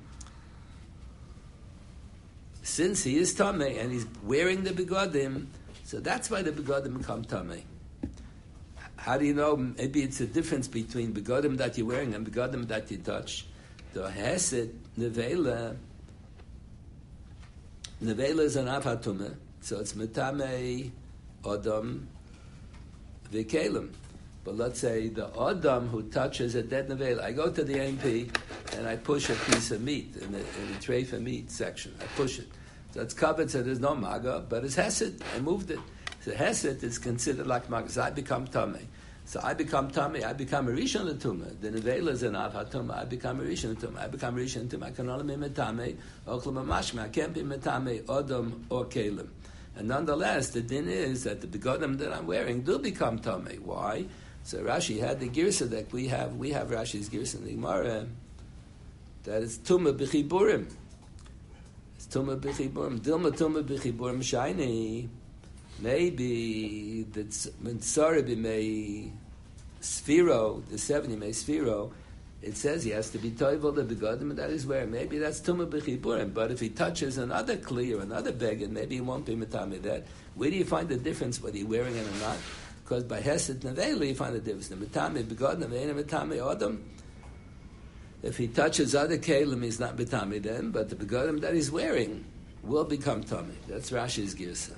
Since he is tamei and he's wearing the begodim. So that's why the begodim become tamei. How do you know? Maybe it's a difference between begodim that you're wearing and begodim that you touch. The hesed nevela is an av hatuma, so it's metamei odam v'kelim. But let's say the odam who touches a dead nevela. I go to the MP and I push a piece of meat in the tray for meat section. I push it. So it's covered, so there's no maga, but it's hesed. I moved it. So hesed is considered like maga. So I become tamei. So I become tamei. I become a rishon l'tumah. The nevela is an av hatumah. I become a rishon l'tumah. I become a rishon l'tumah. I can only be metamei ochlam mashma. I can't be metamei odom or kelim. And nonetheless, the din is that the begodim that I'm wearing do become tamei. Why? So Rashi had the girsa that we have Rashi's girsa in the Gemara that it's tumah b'chiburim. Tumah b'chiburim, dilma tumah b'chiburim shiny. Maybe the Mitzorah b'mei Sfiro, the 70 Mei Sfiro, it says he has to be toivel the begodim that is wearing. Maybe that's tumah b'chiburim. But if he touches another kli or another beged, maybe he won't be metame that. Where do you find the difference whether you're wearing it or not? Because by hesed nevela you find the difference. The metame begodim, the metame odom. If he touches other kelim, he's not betami then, but the begodim that he's wearing will become tummy. That's Rashi's girsa.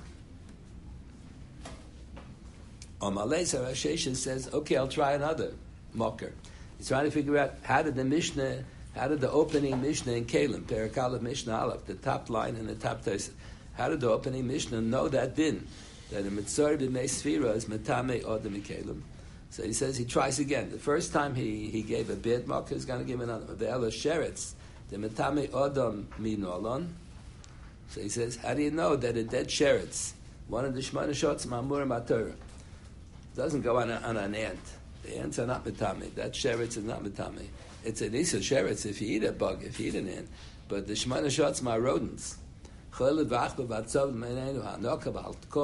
Amalei, so Rav Sheshes says, okay, I'll try another mocker. He's trying to figure out how did the opening Mishnah in Kelim, Perek Aleph Mishnah Aleph, the top line and the top text, how did the opening Mishnah know that din, that a Mitzor b'mei Sfira is metame odem Kelim? So he says he tries again. The first time he gave a bad mocker, he's going to give another. Ve'ela sheretz, the metame odom minolon. So he says, how do you know that a dead sheretz, one of the shmona shots ma'amur matorah, doesn't go on an ant? The ants are not metame. That sheretz is not metame. It's an isa sheretz if you eat a bug, if you eat an ant. But the shmona shots are rodents.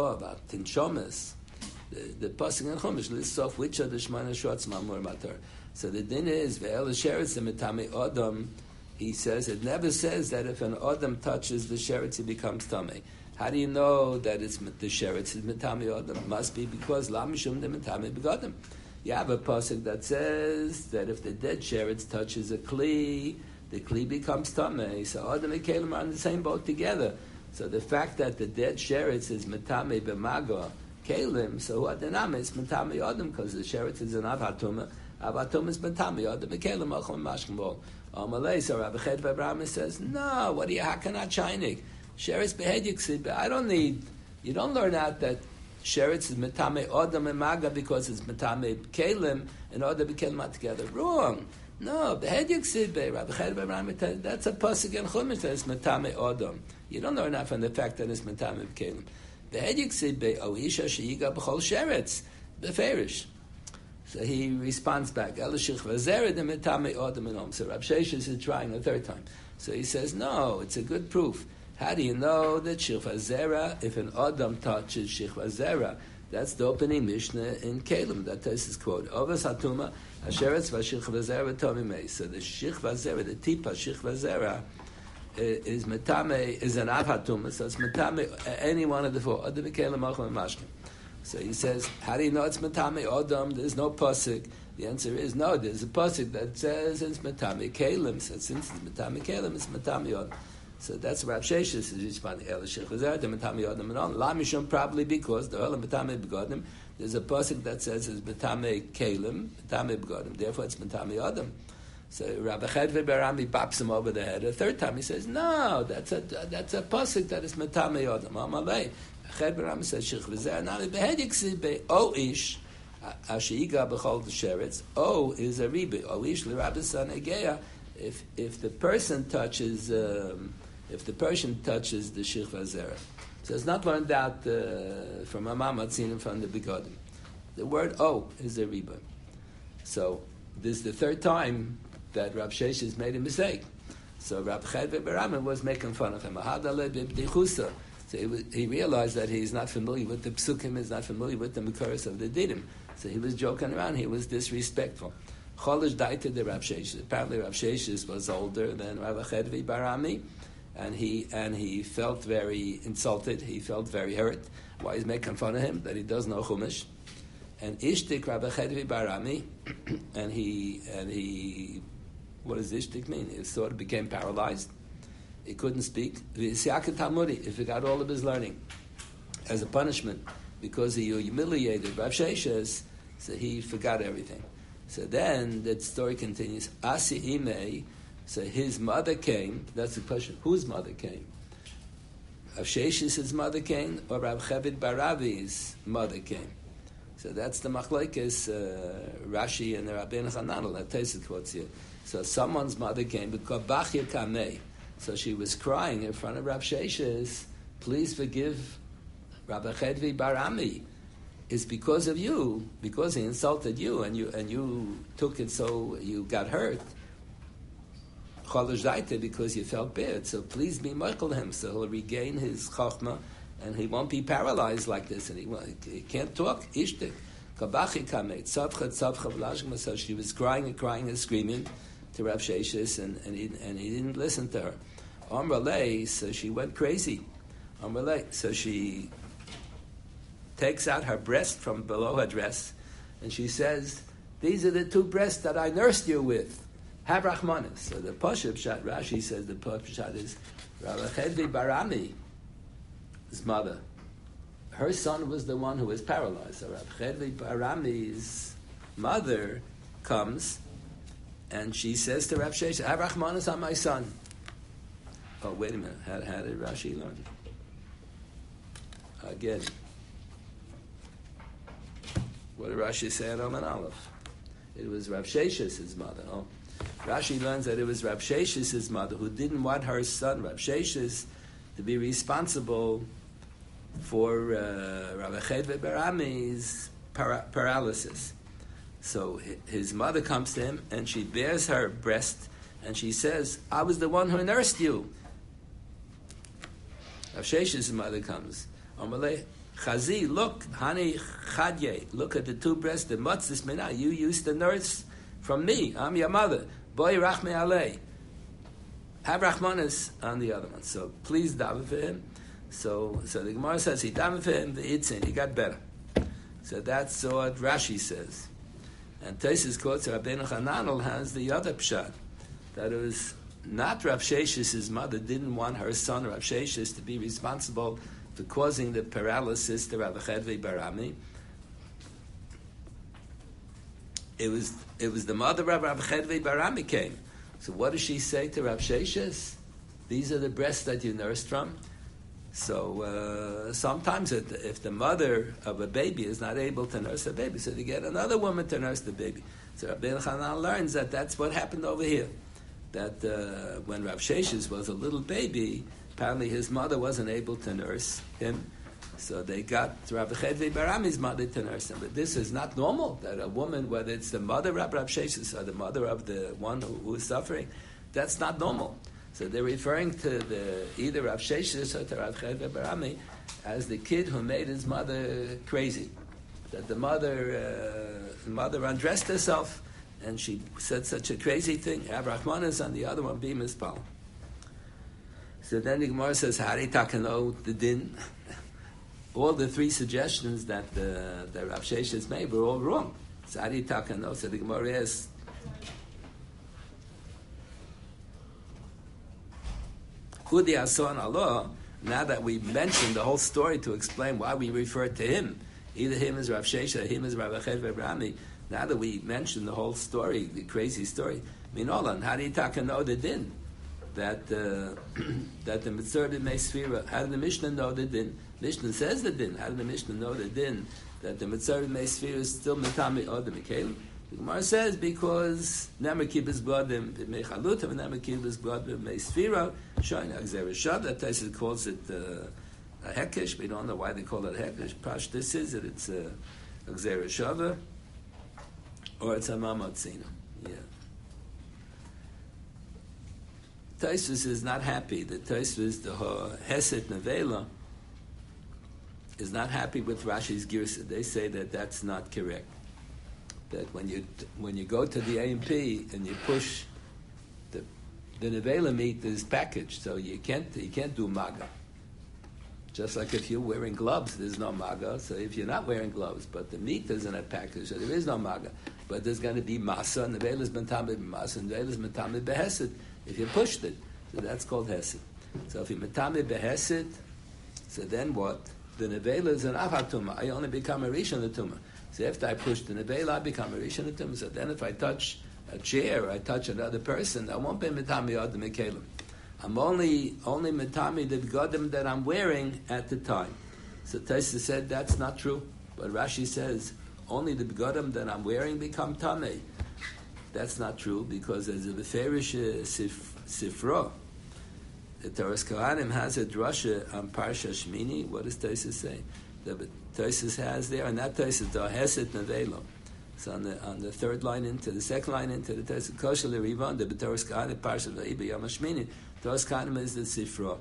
The pasuk in Chumash lists off which are the shmona shots ma'amur matorah. So the din is ve'el sheretz mitame odom. He says it never says that if an odom touches the sheretz, he becomes tamei. How do you know that it's the sheretz is mitame odom? Must be because la mishum de mitame begodim. You have a pasuk that says that if the dead sheretz touches a kli, the kli becomes tamei. So odom and kelim are on the same boat together. So the fact that the dead sheretz is mitame b'maga kelim, so adenam is mitame odom because the sheretz is an avatuma. Avatuma is mitame odom and kelim achon mashkembol. Amalei, so Rabbi Ched Abraham says, no, what do you, how can I chinik? Sheretz behedyiksib, I don't need, you don't learn out that sheretz is mitame odom and maga because it's mitame kelim and odom and kelim are together. Wrong. No, behedyiksib, Rabbi Ched Abraham, that's a pasuk in Chumash that it's mitame odom. You don't learn out from the fact that it's mitame kelim. Behedyiksib, o isha sheyiga b'chol sheretz, beferish. So he responds back, Elishich v'zera de mitame odom and om. So Rav Sheshes is trying a third time. So he says, no, it's a good proof. How do you know that Shechva Zera, if an Adam touches Shechva Zera, that's the opening Mishnah in Kalim, that is his quote. Ovas Hatuma, Asheretz v'Shechva Zera Tomimei. So the Shechva Zera, the Tipa Shechva Zera, is Metame, is an Av Hatuma, so it's Metame, any one of the four. Adam Kalim, Achim, and Mashkim. So he says, how do you know it's Metame Adam? There's no pasuk. The answer is no, there's a pasuk that says it's Metame Kalim. So since it's Metame Kalim, it's Metame Adam. So that's Rav Sheshes is responding. Probably because the Olam Betame Begodim, there's a pasuk that says it's Betame Kalim, Betame Begodim. Therefore, it's Betame Adam. So Rabbi Ched Barami bops him over the head. A third time he says, no, that's a pasuk that is Betame Adam. Amalei. Ched Barami says Shich V'Zer Nami Behedik Be O Ish Ashiga B'Chol Sheretz. O is a ribe. O Ish LeRabbi San Egeya. If the person touches. If the person touches the Shechva Zera. So it's not learned out from Amam Atzinim from the Begodim. The word O is a riba. So this is the third time that Rav Sheshes made a mistake. So Rav Ched Baraman was making fun of him. So he realized that he's not familiar with the psukim, he's not familiar with the Mekaros of the Dinim. So he was joking around, he was disrespectful. Cholish daita the Rav Sheshes. Apparently Rav Sheshes was older than Rav Ched Barami. And he felt very insulted. He felt very hurt. Why he's making fun of him? That he does know Chumash. And Ishtik Rabbi Chedvi Barami, and he, what does Ishtik mean? He sort of became paralyzed. He couldn't speak. He forgot all of his learning as a punishment because he humiliated Rav Sheshes. So he forgot everything. So then the story continues. Asi Imei. So his mother came. That's the question. Whose mother came? Rav Shesh's mother came, or Rav Ched Baravi's mother came. So that's the machlokes Rashi and the Rabbeinu Chananel. That Tosfos quotes here. So someone's mother came because Bachya Kamei. So she was crying in front of Rav Shesh's. Please forgive Rabbi Chedvi Barami. It's because of you, because he insulted you, and you took it so you got hurt. Because you felt bad, so please be meichel him, so he'll regain his chachma, and he won't be paralyzed like this, and he can't talk. Ishtik, kabachi kamet, tzavcha tzavcha. So she was crying and screaming to Rav Sheshes, and he didn't listen to her. Amralei, so she went crazy. Amralei, so she takes out her breast from below her dress, and she says, "These are the two breasts that I nursed you with. Have Rachmanis." So the Pashup Shat, Rashi says the Pashup Shat is Rabbi Chedvi Barami, his mother. Her son was the one who was paralyzed. So Rabbi Chedvi Barami's mother comes and she says to Rav Sheshes, "Have Rachmanis on my son." Oh, wait a minute. How did Rashi learn? Again. What did Rashi say at Oman Aleph? It was Rav Sheshes' mother. Oh. Rashi learns that it was Rav Sheshes' mother who didn't want her son, Rav Sheshes, to be responsible for Rabbi Ched Barami's paralysis. So his mother comes to him and she bears her breast and she says, "I was the one who nursed you." Rav Sheshes' mother comes. Amalei, Chazi, look, Hani Chadye, look at the two breasts, the matzis mina, you used to nurse from me. I'm your mother. Boy rachme alei. Have rachmanis on the other one. So please daven for him. So the Gemara says he davened for him, the Itzin, he got better. So that's what Rashi says. And Tosfos quotes Rabbeinu Hananel has the other pshat, that it was not Rav Sheshes' mother didn't want her son Rav Sheshes to be responsible for causing the paralysis to Rav Chedvei Barami. It was the mother of Rav Chedvei Barami came. So what does she say to Rav Sheshes? These are the breasts that you nursed from. So sometimes if the mother of a baby is not able to nurse a baby, so they get another woman to nurse the baby. So Rabbi Elchanan learns that that's what happened over here. That when Rav Sheshes was a little baby, apparently his mother wasn't able to nurse him. So they got Rav Chedvei Barami's mother to nurse him. But this is not normal, that a woman, whether it's the mother of Rav Sheshes or the mother of the one who is suffering, that's not normal. So they're referring to either Rav Sheshes or to Rav Chedvei Barami as the kid who made his mother crazy. That the mother undressed herself and she said such a crazy thing. Have Rachmanis on the other one, be mispal. So then the Gemara says, Hari takano the din. All the three suggestions that the Rav Sheshes made were all wrong. So Hari takano. So the Gemara asks, Hudi Ason Allah, now that we mentioned the whole story to explain why we refer to him, either him as Rav Sheshes or him as Rav Chedvei Barami, now that we mentioned the whole story, the crazy story, Minolan, how do you know the din? That the Mitzvah B'mei Sfira, how did the Mishnah know the din? Mishnah says the din. How did the Mishnah know the din? That the Mitzvah B'mei Sfira is still Mitami Odem Mikalim. The Gemara says because Nemer Kibbutz B'Odem B'mei Chalutim and Nemer Kibbutz B'Odem B'mei Sfira, showing Agzera Shav. That Tosfos calls it a Hekesh. We don't know why they call it a Hekesh. Pashtus is that it's Agzera Shav or it's a Mamatzina. Yeah. Tosfos is not happy. The Tosfos, the Hesed Nevela, is not happy with Rashi's Girsa. They say that that's not correct. That when you go to the A&P and you push the Nevela meat is packaged, so you can't do Maga. Just like if you're wearing gloves, there's no Maga. So if you're not wearing gloves, but the meat is in a package, so there is no Maga. But there's going to be Masa, and Nevela is Mentamid Masa, and Nevela is Mentamid Behesed. If you pushed it, so that's called Hesed. So if you Mentamid Behesed, so then what? The Nevela is an Avatuma. I only become a Rishon Latuma. So after I push the Nevela, I become a Rishon Latuma. So then if I touch a chair or I touch another person, I won't be Metami Adam Mekalim. I'm only Metami the Begodim that I'm wearing at the time. So Tosfos said that's not true. But Rashi says only the Begodim that I'm wearing become Tamei. That's not true because as a Beferish Sifra, the Toras Kohanim has a drasha on Parsha Shmini. What does Tosfos say? The Tosfos has there, and that Tosfos the Hesed Nevelo. So on the third line into the second line into the Tosfos Koshel Rivan, the Toras Kohanim Parsha Vayibah Yom Shmini. Toras Kohanim is the Sifra.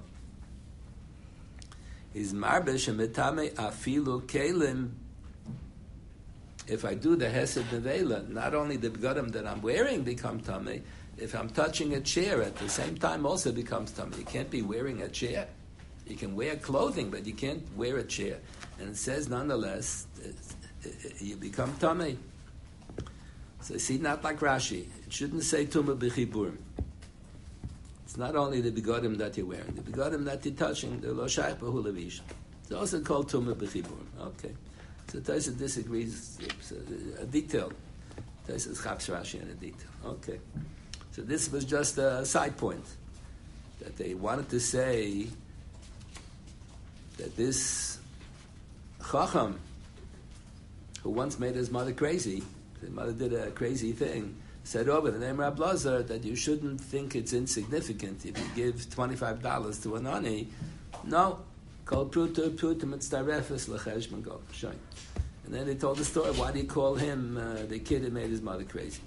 Is Marbesh and Metame Afilu Kelim. If I do the Hesed Nevela, not only the Begodim that I'm wearing become Tamei, if I'm touching a chair at the same time also becomes Tamei. You can't be wearing a chair. You can wear clothing, but you can't wear a chair. And it says, nonetheless, you become Tamei. So you see, not like Rashi. It shouldn't say Tumah B'chiburim. It's not only the Begodim that you're wearing. The Begodim that you're touching, the Lo Shaykh B'hu Levish. It's also called Tumah B'chiburim. Okay. So Tosfos disagrees. It's a detail. Tosfos chaps Rashi in a detail. Okay. So this was just a side point that they wanted to say that this Chacham, who once made his mother crazy, his mother did a crazy thing, said over the name Rab Lazar that you shouldn't think it's insignificant if you give $25 to an ani. No. Called Pruta Mitzdarefes Lecheshman Go. Showing. And then they told the story, why do you call him the kid that made his mother crazy?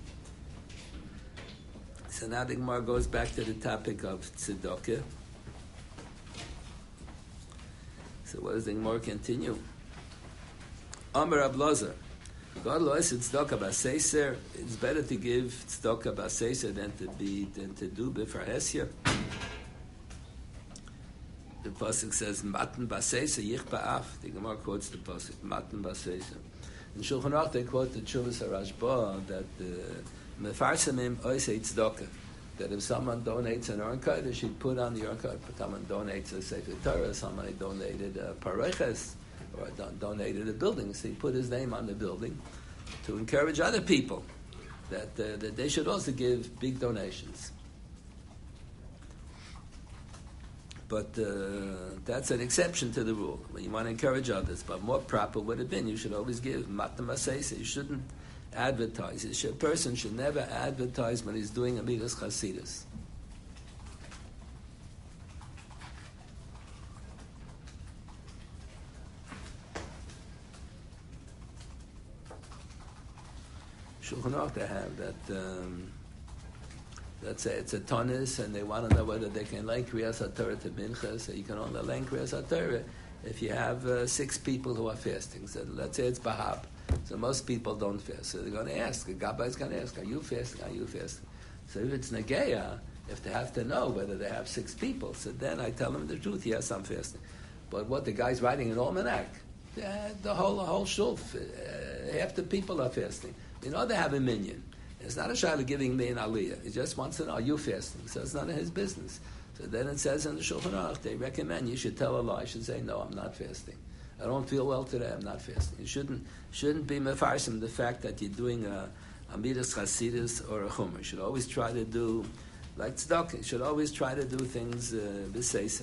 So now the Gemara goes back to the topic of tzedakah. So what does the Gemara continue? Amar Rab Lazar, God lois tzedakah b'seiser. It's better to give tzedakah b'seiser than to do b'farhesya. The pasuk says matan b'seiser yich ba'af. The Gemara quotes the pasuk matan b'seiser. In Shulchan Aruch they quote the Tshuvas HaRashba that mefarsamim oisei tzedakah. That if someone donates an Aron Kodesh, he'd put on the Aron Kodesh. Someone donates a Sefer Torah, somebody donated a Pareches, or donated a building, so he put his name on the building to encourage other people that they should also give big donations. But that's an exception to the rule. You want to encourage others, but more proper would have been you should always give matam asesa. You shouldn't advertise. A person should never advertise when he's doing Amidas Chasidus. Shulchan Aruch they have that. Let's say it's a tonis, and they want to know whether they can lend Kriyas HaTorah to Mincha. So you can only lend Kriyas HaTorah if you have 6 people who are fasting. So let's say it's Bahab. So most people don't fast. So they're going to ask. The Gabbai is going to ask, are you fasting? Are you fasting? So if it's Nageya, if they have to know whether they have 6 people, so then I tell them the truth, yes, I'm fasting. But what the guy's writing an almanac, the whole shul, half the people are fasting. You know they have a minyan. It's not a shayla giving me an aliyah. He just wants to know, are you fasting? So it's none of his business. So then it says in the Shulchan Aruch, they recommend you should tell a lie. You should say, no, I'm not fasting. I don't feel well today, I'm not fasting. You shouldn't be mefarsim the fact that you're doing a Amidas Chasidus or a Chumrah. You should always try to do, like tzedakah, you should always try to do things b'seiser.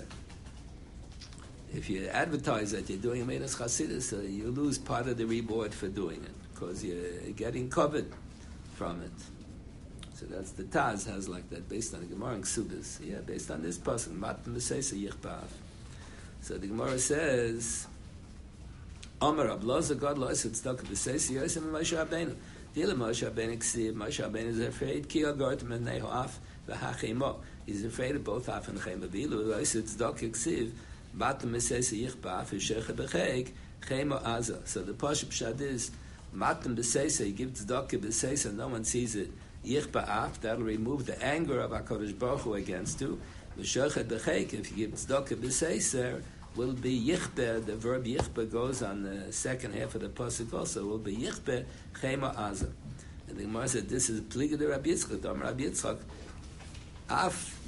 If you advertise that you're doing Amidas Chasidus, you lose part of the reward for doing it, because you're getting covered from it. So that's the Taz has like that, based on the Gemara in Ksubis. Yeah, based on this person, Matan B'Seisa Yich Ba'af. So the Gemara says, Amar Abloza God lo esed tzedakah b'seisa yosem Moshe Rabbeinu. Dila Moshe Rabbeinu ksiv. Moshe Rabbeinu is afraid ki agart menei ho'af v'hachemo. He's afraid of both af and chema. V'ilu lo esed tzedakah ksiv. Matan b'seisa yich ba'af v'shecha b'cheik chemo aza. So the Pashup Pshat is Matan b'seisa. You give tzedakah b'seisa, no one sees it. Yich ba'af. That'll remove the anger of HaKadosh Baruch Hu against you. V'shecha b'cheik. If you give tzedakah b'seisa, will be yichbe. The verb yichbe goes on the second half of the pasuk also. Will be yichbe chema aza. And the Gemara said this is pliga de Rabbi Yitzchak. Rabbi Yitzchak af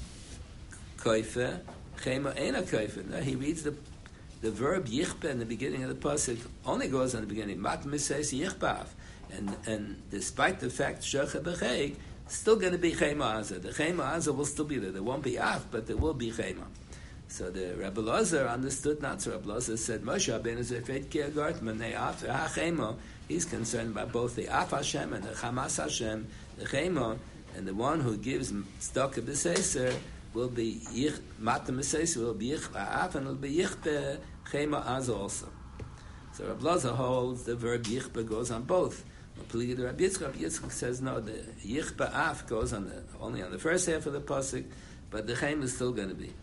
koife chema ena koife. Now he reads the verb yichbe in the beginning of the pasuk only goes on the beginning. Mat mises yichbe af. And despite the fact shecha b'cheik, it's still going to be chema aza. The chema aza will still be there. There won't be af, but there will be chema. So the Rabbi Lazar understood not so. Rabbi Lazar said, Moshe Rabbeinu is afraid ki agart menei af v'hachemo. He's concerned about both the af Hashem and the chamas Hashem, the chemo, and the one who gives tzedakah b'seiser will be yich matam b'seiser will be yich af and will be yich chemo az also. So Rabbi Lazar holds the verb yichba goes on both. Rabbi Yitzchak says no, the yichba af goes on only on the first half of the pasuk, but the chemo is still going to be.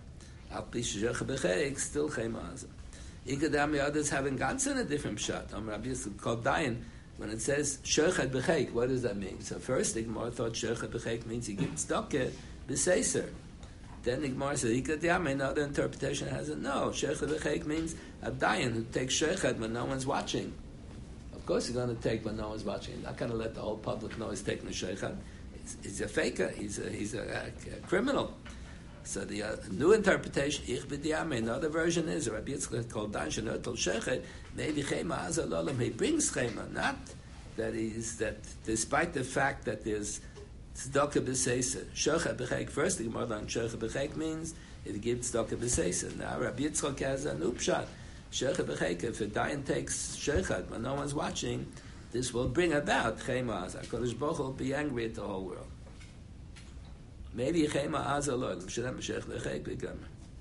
Still chema. Ikadami others haven't gotten a different shot. Rabbi Yisrael called Dayan when it says shechet b'cheik. What does that mean? So first the Gemara thought shechet b'cheik means he gives tzedakah b'seiser. Then the Gemara said Ikadami. Another interpretation has it. No, shechet b'cheik means a Dayan who takes shechet when no one's watching. Of course he's going to take when no one's watching. He's not going to let the whole public know he's taking the shechet. He's a faker. He's a criminal. So the new interpretation, ich b'diyame, another version is, Rabbi Yitzchak called Dan Shenotel Shechet, maybe Chema Azalolam, he brings Chema, not that despite the fact that there's Tzedakah B'Seisa, Shechet B'Cheik, first the Gemara on Shechet B'Cheik means, if you give Tzedakah B'Seisa. Now Rabbi Yitzchak has a new pshat, Shechet B'Cheik, if a Dayan takes Shechet when no one's watching, this will bring about Chema Az. HaKadosh Baruch Hu will be angry at the whole world. Maybe Chema Azalol, Shalem Shech Lechek Begam.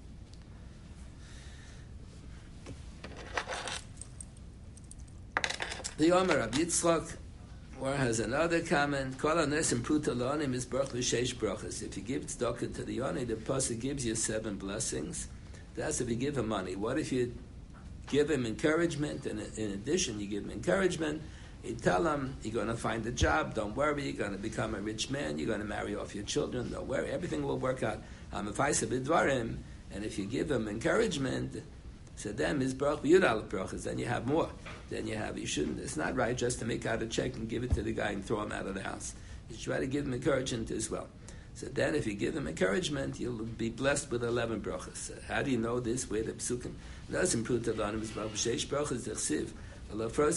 The Omer Rabbi Yitzchak has another comment. Kol hanesim pruta lo'anim is brach v'sheish brachas. If you give tzedakah to the yoni, the pasuk gives you 7 blessings. That's if you give him money. What if you give him encouragement, and in addition you give him encouragement, He'd tell him, you're going to find a job, don't worry, you're going to become a rich man, you're going to marry off your children, don't worry, everything will work out. And if you give him encouragement, so then his brach b'yudal brachas, then you have more. Then you shouldn't, it's not right just to make out a check and give it to the guy and throw him out of the house. You try to give him encouragement as well. So then if you give him encouragement, you'll be blessed with 11 brachas. How do you know this? Where the psukim doesn't prove that on his b'sheish brachas dechsiv. Allah first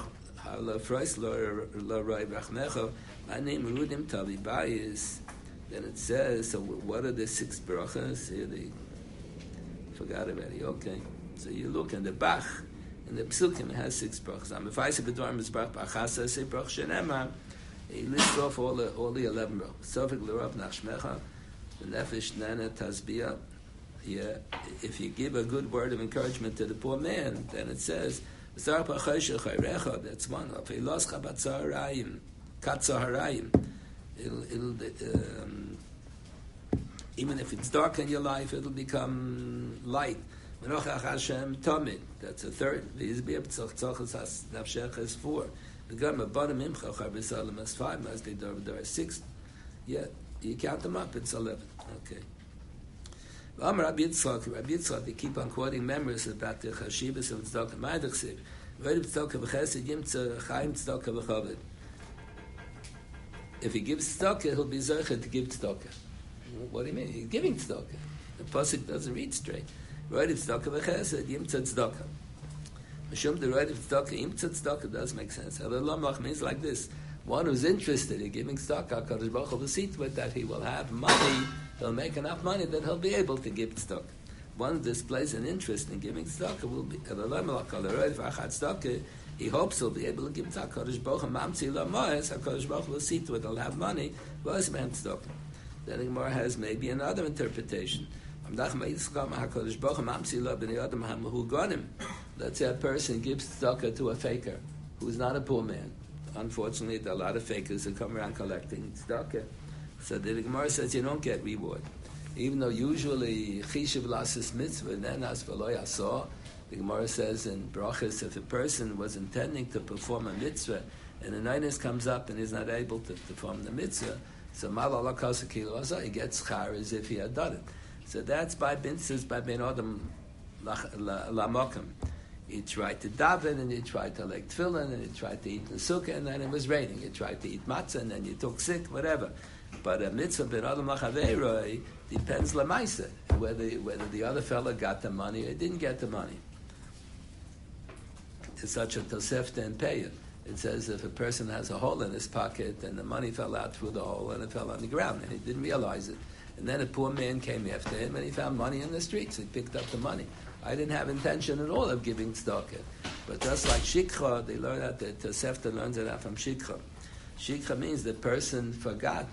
my name Rudim Tavi Bayis. Then it says, so what are the 6 brachas? Here they forgot already. Okay. So you look in the Bach, in the Psukim, it has 6 brachas. He lists off all the 11 brachas. Sofik l'rav nachshmecha, the nefesh nana tazbiyah. Yeah, if you give a good word of encouragement to the poor man, then it says, that's one. Even if it's dark in your life, it'll become light. That's a third. Is 4. Is 5. 6. Yeah, you count them up, it's 11. Okay. Rabbi Yitzchak, they keep on quoting memories about the Chashivas of Tzedakah Ma'adachsiv. If he gives tzedakah, he'll be zocher to give tzedakah. What do you mean? He's giving tzedakah. The pasuk doesn't read straight. Right of tzedakah v'chesed, yimtza tzedakah. Mishum, the right of tzedakah, yimtza tzedakah does make sense. Halal means like this. One who's interested in giving tzedakah, Kadosh Baruch Hu will see to it that he will have money, he'll make enough money that he'll be able to give tzedakah. One who displays an interest in giving tzedakah will be, he hopes he'll be able to give tzedakah. Kadosh Baruch Hu mamtzi lamoes, Kadosh Baruch Hu will see to it he'll have money, was man tzedakah. Then the Gemara has maybe another interpretation. Let's say a person gives tzedakah to a faker who's not a poor man. Unfortunately, there are a lot of fakers that come around collecting tzedakah. So the Gemara says you don't get reward. Even though usually chishuv lasis mitzvah, then as v'lo yasor, the Gemara says in brachas, if a person was intending to perform a mitzvah and an inus comes up and is not able to perform the mitzvah, so malala kasa kilo asa, he gets schar as if he had done it. So that's by bintzes, by ben adam lamokim. He tried to daven, and he tried to like tefillin, and he tried to eat the sukkah, and then it was raining. He tried to eat matzah, and then you took sick, whatever. But a mitzvah ben adam lachaveiroi depends lemaisa, whether the other fellow got the money or didn't get the money. It's such a tosefta and payah. It says if a person has a hole in his pocket and the money fell out through the hole and it fell on the ground and he didn't realize it. And then a poor man came after him and he found money in the streets. He picked up the money. I didn't have intention at all of giving tzedakah. But just like shikha, they learn that the Tosefta learns it out from shikha. Shikha means the person forgot.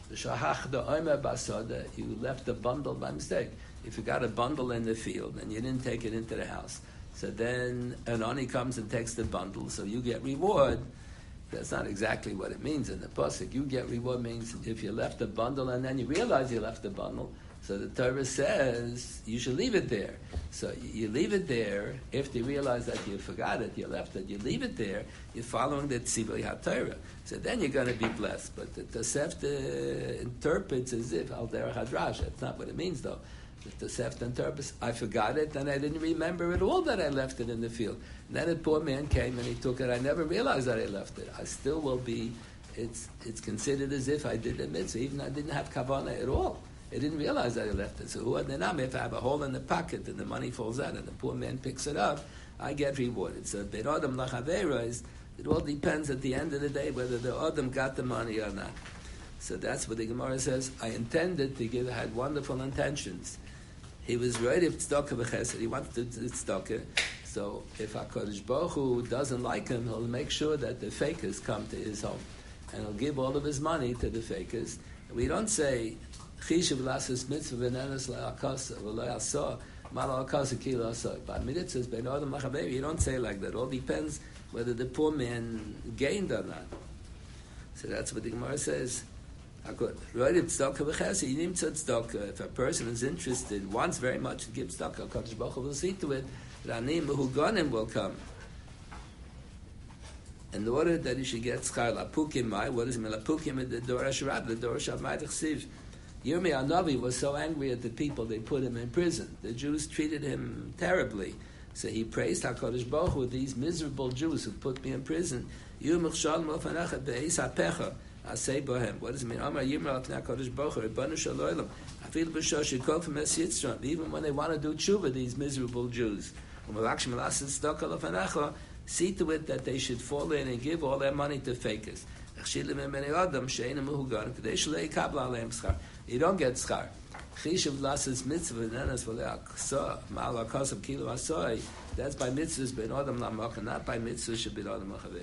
You left the bundle by mistake. You forgot a bundle in the field and you didn't take it into the house. So then an oni comes and takes the bundle, so you get reward. That's not exactly what it means in the pasuk. You get reward means if you left the bundle and then you realize you left the bundle. So the Torah says you should leave it there. So you leave it there. If you realize that you forgot it, you left it, you leave it there, you're following the Tzivui HaTorah. So then you're going to be blessed. But the Tosefta interprets as if Al Derech Hadrash. That's not what it means though. The Tosefta interprets, I forgot it and I didn't remember at all that I left it in the field. And then a poor man came and he took it. I never realized that I left it. I still will be, it's considered as if I did the mitzvah, even I didn't have kavanah at all. I didn't realize that I left it. So who if I have a hole in the pocket and the money falls out and the poor man picks it up, I get rewarded. So Ben Adam Lachavera is, it all depends at the end of the day whether the Adam got the money or not. So that's what the Gemara says. I intended to give, I had wonderful intentions. He was ready for tzedakah v'chesed. He wanted to do tzedakah. So if HaKadosh Baruch Hu doesn't like him, he'll make sure that the fakers come to his home. And he'll give all of his money to the fakers. We don't say, Chishuv lasis mitzvah v'nenes la'akasa v'la'asah mala'akasa ki la'asah. But mitzvahs ben adam lachaveir, you don't say like that. It all depends whether the poor man gained or not. So that's what the Gemara says. If a person is interested, wants very much to give tzedakah, Kadosh Baruch Hu will see to it. Ranim Mehuganim will come. in order that he should get schar lapukim mai. What does it mean? Lapukim in the Dorash Rab, the Dorash Avmai Chsiv. Yirmiyah Navi was so angry at the people, they put him in prison. The Jews treated him terribly. So he praised HaKadosh Baruch Hu, these miserable Jews who put me in prison. What does it mean? Even when they want to do tshuva, these miserable Jews. See to it that they should fall in and give all their money to fakers. You don't get schar. Chishav lasses mitzvah nenas v'le'aksa ma'al akasav kilo asoi. That's by mitzvahs ben adam lamaka, not by mitzvahs should be adam lachaver.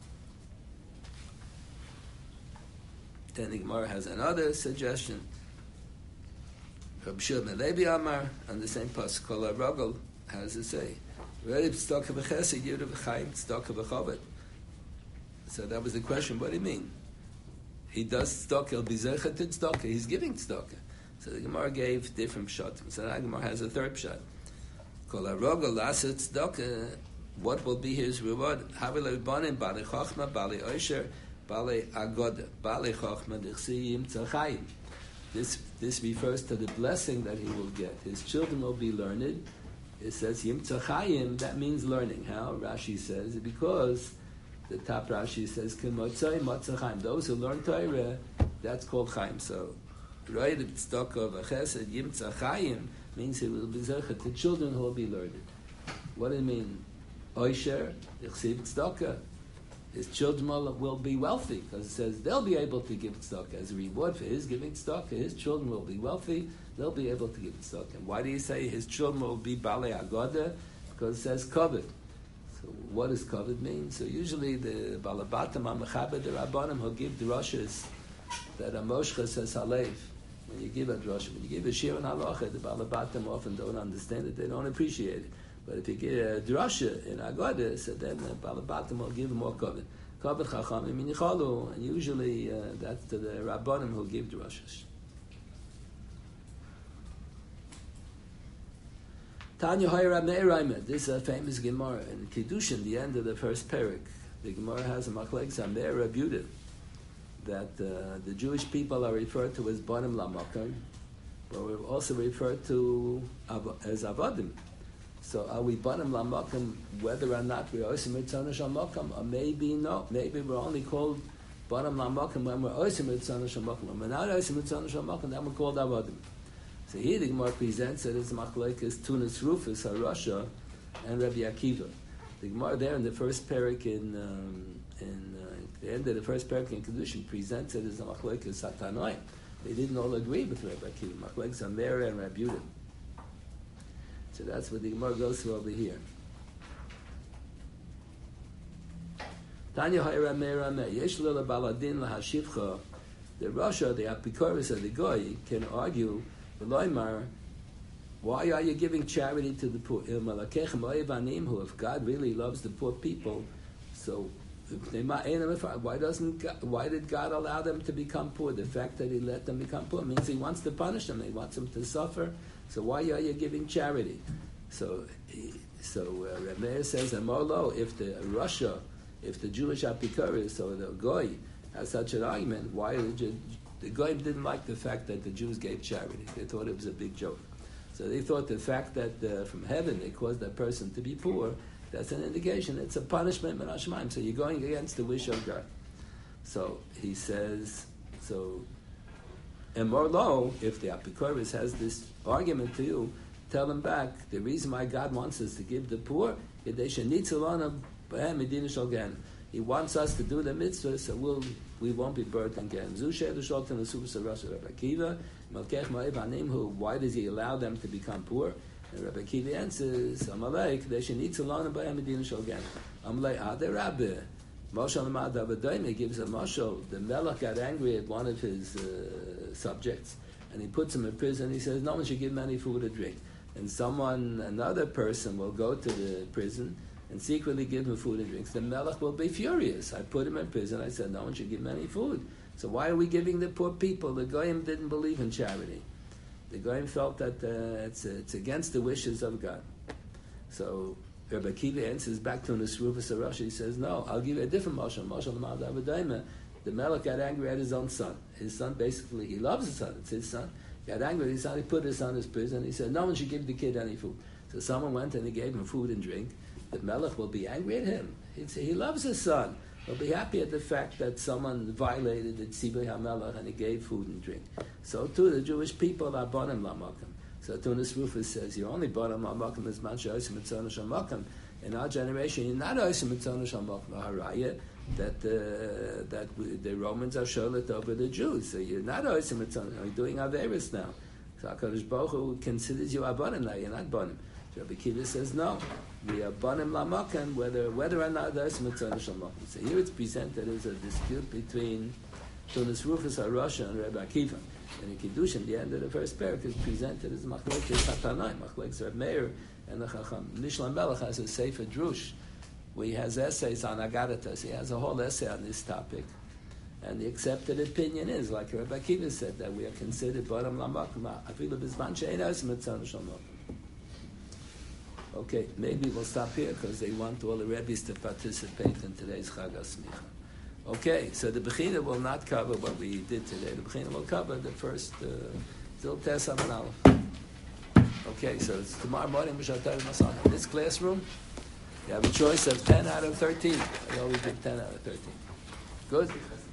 Then the Gemara has another suggestion. Rabbi Shimon Levi Amar on the same pasuk Kol HaRogel has to say, "Ready tzedakah v'chesed yidu v'chaim tzedakah v'chavod." So that was the question. What do you mean? He does tzedakah, he'll be zeichet to tzedakah. He's giving tzedakah. So the Gemara gave different pshatim. So the Gemara has a third pshat. Kol HaRogel lasset tzedakah. What will be his reward? Havei lebanim bali chachma bali oisher bali agoda bali chachma dichsiyim tzachayim. This refers to the blessing that he will get. His children will be learned. It says yim tzachayim. That means learning. How? Rashi says because the top Rashi says k'motzai matzachayim. Those who learn Torah, that's called chayim. So. Right, the tzedakah v'chesed yim tzachayim means he will be zeichet to children who will be learned. What does it mean? Oisher yichsiv tzedakah. His children will be wealthy because it says they'll be able to give tzedakah as a reward for his giving tzedakah. His children will be wealthy; they'll be able to give tzedakah. Why do you say his children will be balei agoda? Because it says covet. So what does covet mean? So usually the balabatim amechabed the rabbanim who give drushes that a moshcha says halev. When you give a drasha, when you give a shir and halacha, the balabatim often don't understand it, they don't appreciate it. But if you give a drasha in Agadah, so then the balabatim will give more kavod. Kavod chachamim minichalu, and usually that's to the rabbanim who give drashas. Tanya Hayra Meiraimed. This is a famous Gemara in Kiddushin, the end of the first parak. The Gemara has a machlek Samer Rabuda. That the Jewish people are referred to as Banim Lamakim, but we're also referred to as Avadim. So are we Banim Lamakim whether or not we're Osim Ritzonish Lamakim, or maybe no? Maybe we're only called Banim Lamakim when we're Osim Ritzonish Lamakim. When we're not Osim Ritzonish Lamakim, then we're called Avadim. So here the Gemara presents it as Machlekes Tunis Rufus, HaRasha, and Rabbi Akiva. The Gemara there in the first parak in the end of the first parak in Kedushin presents it as a machlekes satanoim. They didn't all agree with Rabbi Akiva. Machlekes Amera and Rabbi Yehuda. So that's what the Gemara goes through over here. Tanya Hayra Meira Me Yesh Lila Baladin LaHashivcha. The Rasha, the Apikoris of the Goy can argue V'loimar, why are you giving charity to the poor? Who, if God really loves the poor people, so why did God allow them to become poor? The fact that He let them become poor means He wants to punish them. He wants them to suffer. So why are you giving charity? So Reb Meir says, Amorlo, if the Jewish Apikoris or the Goy has such an argument, why the Goy didn't like the fact that the Jews gave charity? They thought it was a big joke. So they thought the fact that from heaven they caused that person to be poor, that's an indication. It's a punishment, min hashemaim. So you're going against the wish of God. So he says, and more low, if the Apikoris has this argument to you, tell them back, the reason why God wants us to give the poor, He wants us to do the mitzvah, so we won't be burdened again. Why does He allow them to become poor? And Rabbi Akiva answers, Amalek, they should need to learn about Medina Shulgan. Amalek, Ade Rabbi. Moshe Amadavadayim gives a mashal. The Melech got angry at one of his subjects, and he puts him in prison. He says, no one should give him any food or drink. And another person will go to the prison and secretly give him food and drinks. The Melech will be furious. I put him in prison. I said, no one should give him any food. So why are we giving the poor people? The Goyim didn't believe in charity. The Goyim felt that it's against the wishes of God. So Rabbi Akiva answers back to Nus Rufus HaRasha. He says, no, I'll give you a different mashal. Mashal L'mal Davadaima. The Melech got angry at his own son. His son basically, he loves his son. It's his son. He got angry at his son. He put his son in his prison. He said, no one should give the kid any food. So someone went and he gave him food and drink. The Melech will be angry at him. He loves his son. He'll be happy at the fact that someone violated the Tzibur HaMelech and he gave food and drink. So too, the Jewish people are bonim lamakim. So Tunis Rufus says, you're only bonim lamakim as man she'osim etzonu shamakim. In our generation, you're not osim etzonu shamakim. Haraya, that the Romans are sholet over the Jews. So you're not osim etzonu. You're doing averis now. So HaKadosh Baruch Hu considers you abonim now. You're not bonim. Rabbi Akiva says no. We are bonim lamakan whether or not there's mitzvah shamakan. So here it's presented as a dispute between Tunis Rufus HaRasha and Rabbi Akiva. And in Kiddushin, the end of the first parak is presented as machlekes hatanai, machlekes Reb Meir and the Chacham. Mishnah Melech has a Sefer Drush where he has essays on Agadatas. He has a whole essay on this topic. And the accepted opinion is, like Rabbi Akiva said, that we are considered bonim lamakan. Afilu b'zman she'ein mitzvah shamakan. Okay, maybe we'll stop here because they want all the Rebbes to participate in today's Chag HaSmicha. Okay, so the Bechina will not cover what we did today. The Bechina will cover the first Zil Tes Amud Aleph. Okay, so it's tomorrow morning, in this classroom, you have a choice of 10 out of 13. I always give 10 out of 13. Good?